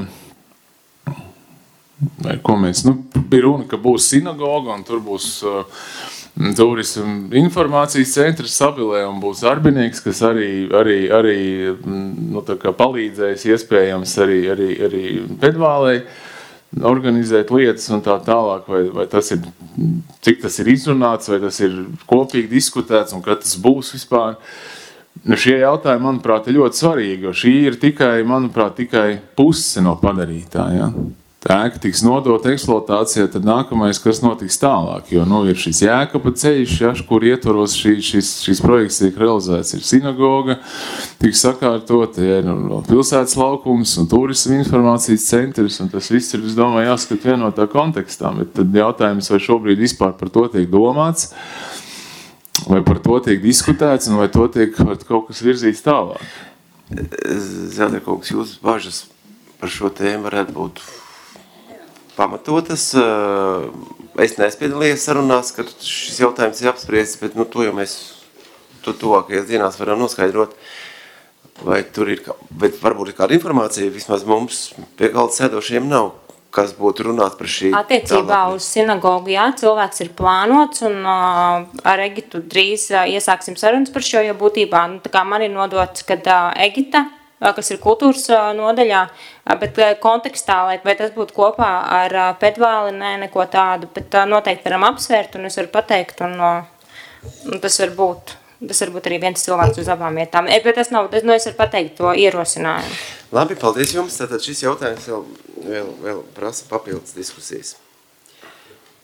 vai ko mēs, nu, bija runa, ka būs sinagoga, un tur būs uh, turismu informācijas centrs Sabilē, un būs darbinieks, kas arī, arī, arī nu, tā kā palīdzēs iespējams arī, arī, arī Pendvālei organizēt lietas un tā tālāk, vai, vai tas ir, cik tas ir izrunāts, vai tas ir kopīgi diskutēts un kad tas būs vispār. Nu, šie jautājumi, manuprāt, ir ļoti svarīgi, jo šī ir tikai, manuprāt, tikai puse no padarītā, ja? Tā ēka tiks nodota eksploatācijā, tad nākamais, kas notiks tālāk, jo, nu, ir šis Jēkaba ceļš, ja, kur ietvaros šī, šis, šis projekts tiek realizēts, ir sinagoga, tiks sakārtot, ja, nu, pilsētas laukums un turisma informācijas centrs, un tas viss ir, es domāju, jāskat vienotā kontekstā, bet tad jautājums, vai šobrīd vispār par to tiek domāts, vai par to tiek diskutēts, un vai to tiek kaut kas virzīts tālāk. Zelderkungs, jūsu bažas par šo tēmu varētu būt pamatotas. Es nespiedalījos sarunās, kad šis jautājums ir apspriests, bet nu, to jau mēs to tuvākajās dienās varam noskaidrot. Vai tur ir, bet varbūt ir kāda informācija, vismaz mums pie galda sēdošiem nav, kas būtu runāt par šī attiecībā tālāk. Uz sinagogu, jā, cilvēks ir plānots, un uh, ar Egitu drīz uh, iesāksim sarunas par šo, jo būtībā, nu, tā kā man ir nodots, kad uh, Egita, kas ir kultūras nodaļā, bet kontekstā, vai tas būtu kopā ar Pendvāli, nē, neko tādu, bet noteikti varam apsvērt, un es varu pateikt, un, un tas var būt, tas var būt arī viens cilvēks uz abām vietām, bet tas nav, tas, nu, es varu pateikt to ierosinājumu. Labi, paldies jums, tātad šis jautājums vēl, vēl, vēl prasa papildus diskusijas.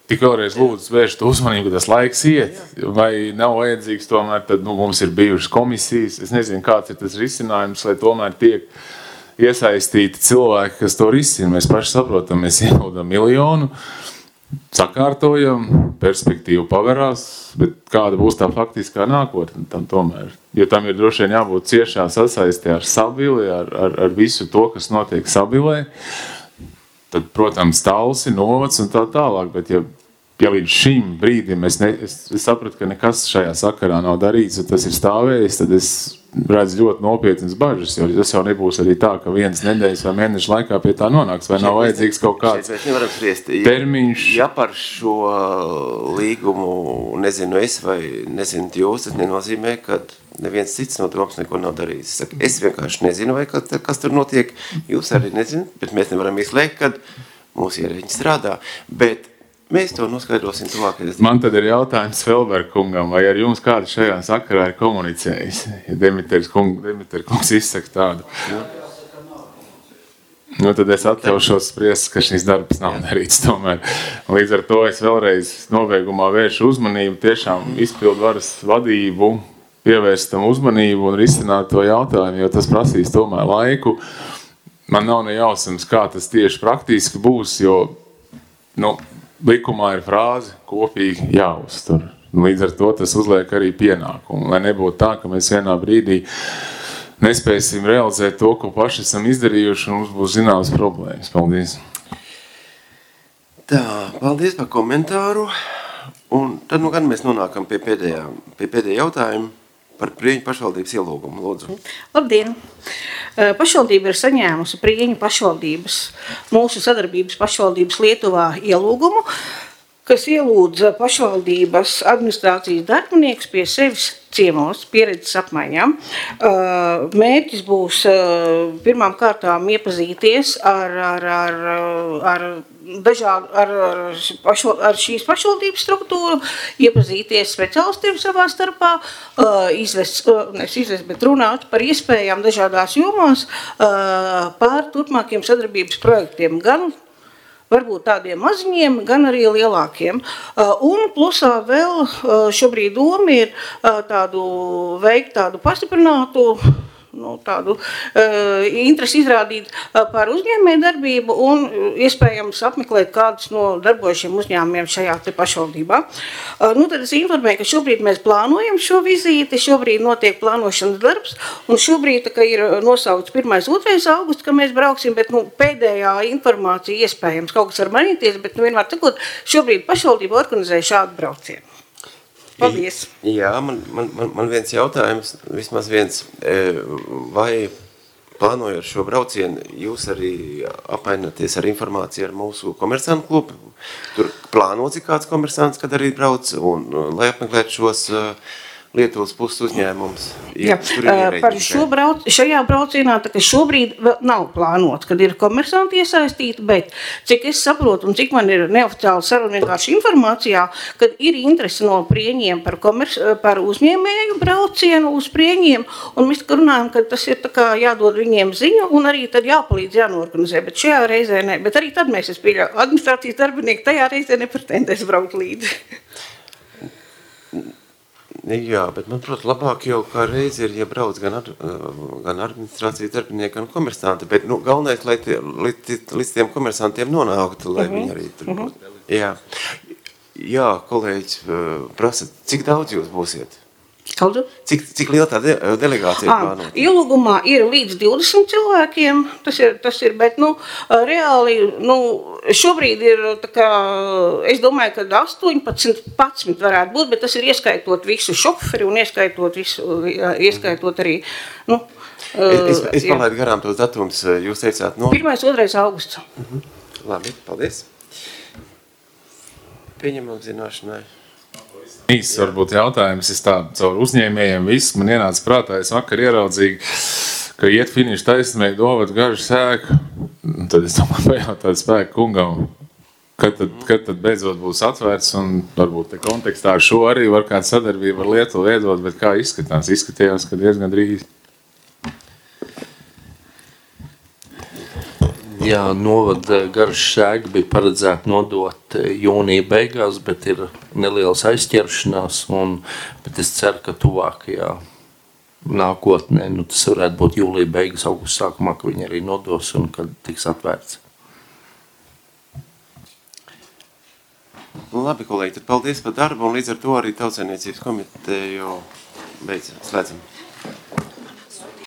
tik vēlreiz lūdzu vērst uzmanību, ka tas laiks iet, vai nav vajadzīgs tomēr, tad nu, mums ir bijušas komisijas, es nezinu, kāds ir tas risinājums, lai tomēr tiek iesaistīti cilvēki, kas to risina. Mēs paši saprotam, mēs ieguldam miljonu, sakārtojam, perspektīvu paverās, bet kāda būs tā faktiskā nākotne tam tomēr. Jo tam ir droši vien jābūt ciešā sasaistē ar Sabili, ar, ar, ar visu to, kas notiek Sabilē. Tad, protams, Talsi, novads un tā tālāk, bet ja, ja līdz šim brīdim es, ne, es, es sapratu, ka nekas šajā sakarā nav darīts, un tas ir stāvējis, tad es redzu ļoti nopietnas bažas, jo tas jau nebūs arī tā, ka vienas nedēļas vai mēneša laikā pie tā nonāks, vai nav vajadzīgs kaut kāds termiņš. Ja par šo līgumu nezinu es vai nezinu jūs, tas nenozīmē, ka neviens cits no domas neko nav darījis. Es, saku, es vienkārši nezinu, vai kas, kas tur notiek, jūs arī nezināt, bet mēs nevaram izslēgt, kad mūsu ierēģi strādā. Bet mēs to noskaidrosim tuvākajās. Man tad ir jautājums Felberg kungam, vai ar jums kādu šajā sakarā ir komunicējis? Ja Demiters kung, Demiters kungs izsaka tādu. Ja. Nu, tad es atļaušos spriest, ka šis darbs nav darīts tomēr. Līdz ar to es vēlreiz nobeigumā vēršu uzmanību, tiešām izpildu varas vadību, pievērst tam uzmanību un risināt to jautājumu, jo tas prasīs tomēr laiku. Man nav nejausams, kā tas tieši praktiski būs, jo, nu, likumā ir frāze kopīgi jāuztur. Līdz ar to tas uzliek arī pienākumu, lai nebūtu tā, ka mēs vienā brīdī nespēsim realizēt to, ko paši esam izdarījuši, un mums būs zināmas problēmas. Paldies. Tā, paldies par komentāru. Un tad nu gan mēs nonākam pie pēdējā, pie pēdējā jautājuma par Prieņu pašvaldības ielūgumu. Lūdzu. Labdien! Pašvaldība ir saņēmusi Prieņu pašvaldības, mūsu sadarbības pašvaldības Lietuvā ielūgumu, kas ielūdza pašvaldības administrācijas darbiniekus pie sevis ciemos, pieredzes apmaiņām. Mērķis būs pirmām kārtām iepazīties ar, ar, ar, ar, dažādu, ar, ar, pašval, ar šīs pašvaldības struktūru, iepazīties speciālistiem savā starpā, izvest, nes izvest, bet runāt par iespējām dažādās jomās par turpmākiem sadarbības projektiem, gan varbūt tādiem maziņiem, gan arī lielākiem. Un plusā vēl šobrīd doma ir tādu veikt tādu pastiprinātu, nu, tādu uh, interesi izrādīt uh, par uzņēmēju darbību un iespējams apmeklēt kādus no darbojušiem uzņēmumiem šajā te pašvaldībā. Uh, nu, tad es informēju, ka šobrīd mēs plānojam šo vizīti, šobrīd notiek plānošanas darbs, un šobrīd tā, ir nosaukts pirmais, otrais augusts, ka mēs brauksim, bet nu, pēdējā informācija iespējams kaut kas var mainīties, bet nu, vienmēr sakot, šobrīd pašvaldība organizē šādu braucienu. Paldies. Jā, man, man, man viens jautājums, vismaz viens, vai plānojot šo braucienu, jūs arī apmaināties ar informāciju ar mūsu komersantu klubu? Tur plānots ir kāds komersants, kad arī brauc, un lai apmeklētu šos Lietuvas puses uzņēmums. Jā, par šo brauc, šajā braucienā, tā, ka šobrīd vēl nav plānots, kad ir komersanti iesaistīti, bet cik es saprotu un cik man ir neoficiāli saruna vienkārši informācijā, kad ir interesi no Prieņiem par, komers, par uzņēmēju braucienu uz Prieņiem, un mēs runājam, ka tas ir tā kā jādod viņiem ziņu un arī tad jāpalīdz jānorganizē, bet šajā reizē ne, bet arī tad mēs, es pieļauju, administrācijas darbinieki tajā reizē nepretendēs braukt līdzi. Jā, bet man, protams, labāk jau kā reizi ir, ja brauc gan, ar, gan administrācijas darbinieki, gan komersanti, bet nu, galvenais, lai tie, līdz, līdz tiem komersantiem nonāktu, lai uh-huh. viņi arī tur būtu. Uh-huh. Jā. Jā, kolēģis prasa, cik daudz jūs būsiet? Kaldu? Cik, cik liela tā de, delegācija ir plānota? Ielūgumā ir līdz divdesmit cilvēkiem, tas ir, tas ir, bet, nu, reāli, nu, šobrīd ir, tā kā, es domāju, ka astoņpadsmit varētu būt, bet tas ir ieskaitot visu šoferi un ieskaitot visu, ieskaitot arī, nu, Es, es palaidu garām tos datums, jūs teicāt no... Pirmais, otrais augusts. Uh-huh. Labi, paldies. Pieņemam zināšanai. Īsts varbūt jautājums, es tā caur uzņēmējiem viss, man ienāca prātā, es vakar ieraudzīju, ka iet finišu taisnēji dovat gažu sēku, un tad es domāju pajautāt spēku kungam, kad tad, kad tad beidzot būs atvērts, un varbūt te kontekstā ar šo arī var kāda sadarbība ar Lietuvu veidot, bet kā izskatās? Izskatījās, ka diezgan drīz. Jā, novada garš sēga bija paredzēta nodot jūnija beigās, bet ir nelielas aizķeršanās, un, bet es ceru, ka tuvākajā nākotnē, nu tas varētu būt jūlija beigas, augusta sākumā, ka viņi arī nodos un kad tiks atvērts. Labi, kolēģi, tad paldies par darbu, un līdz ar to arī Tautsaimniecības komiteju beidzam, slēdzam.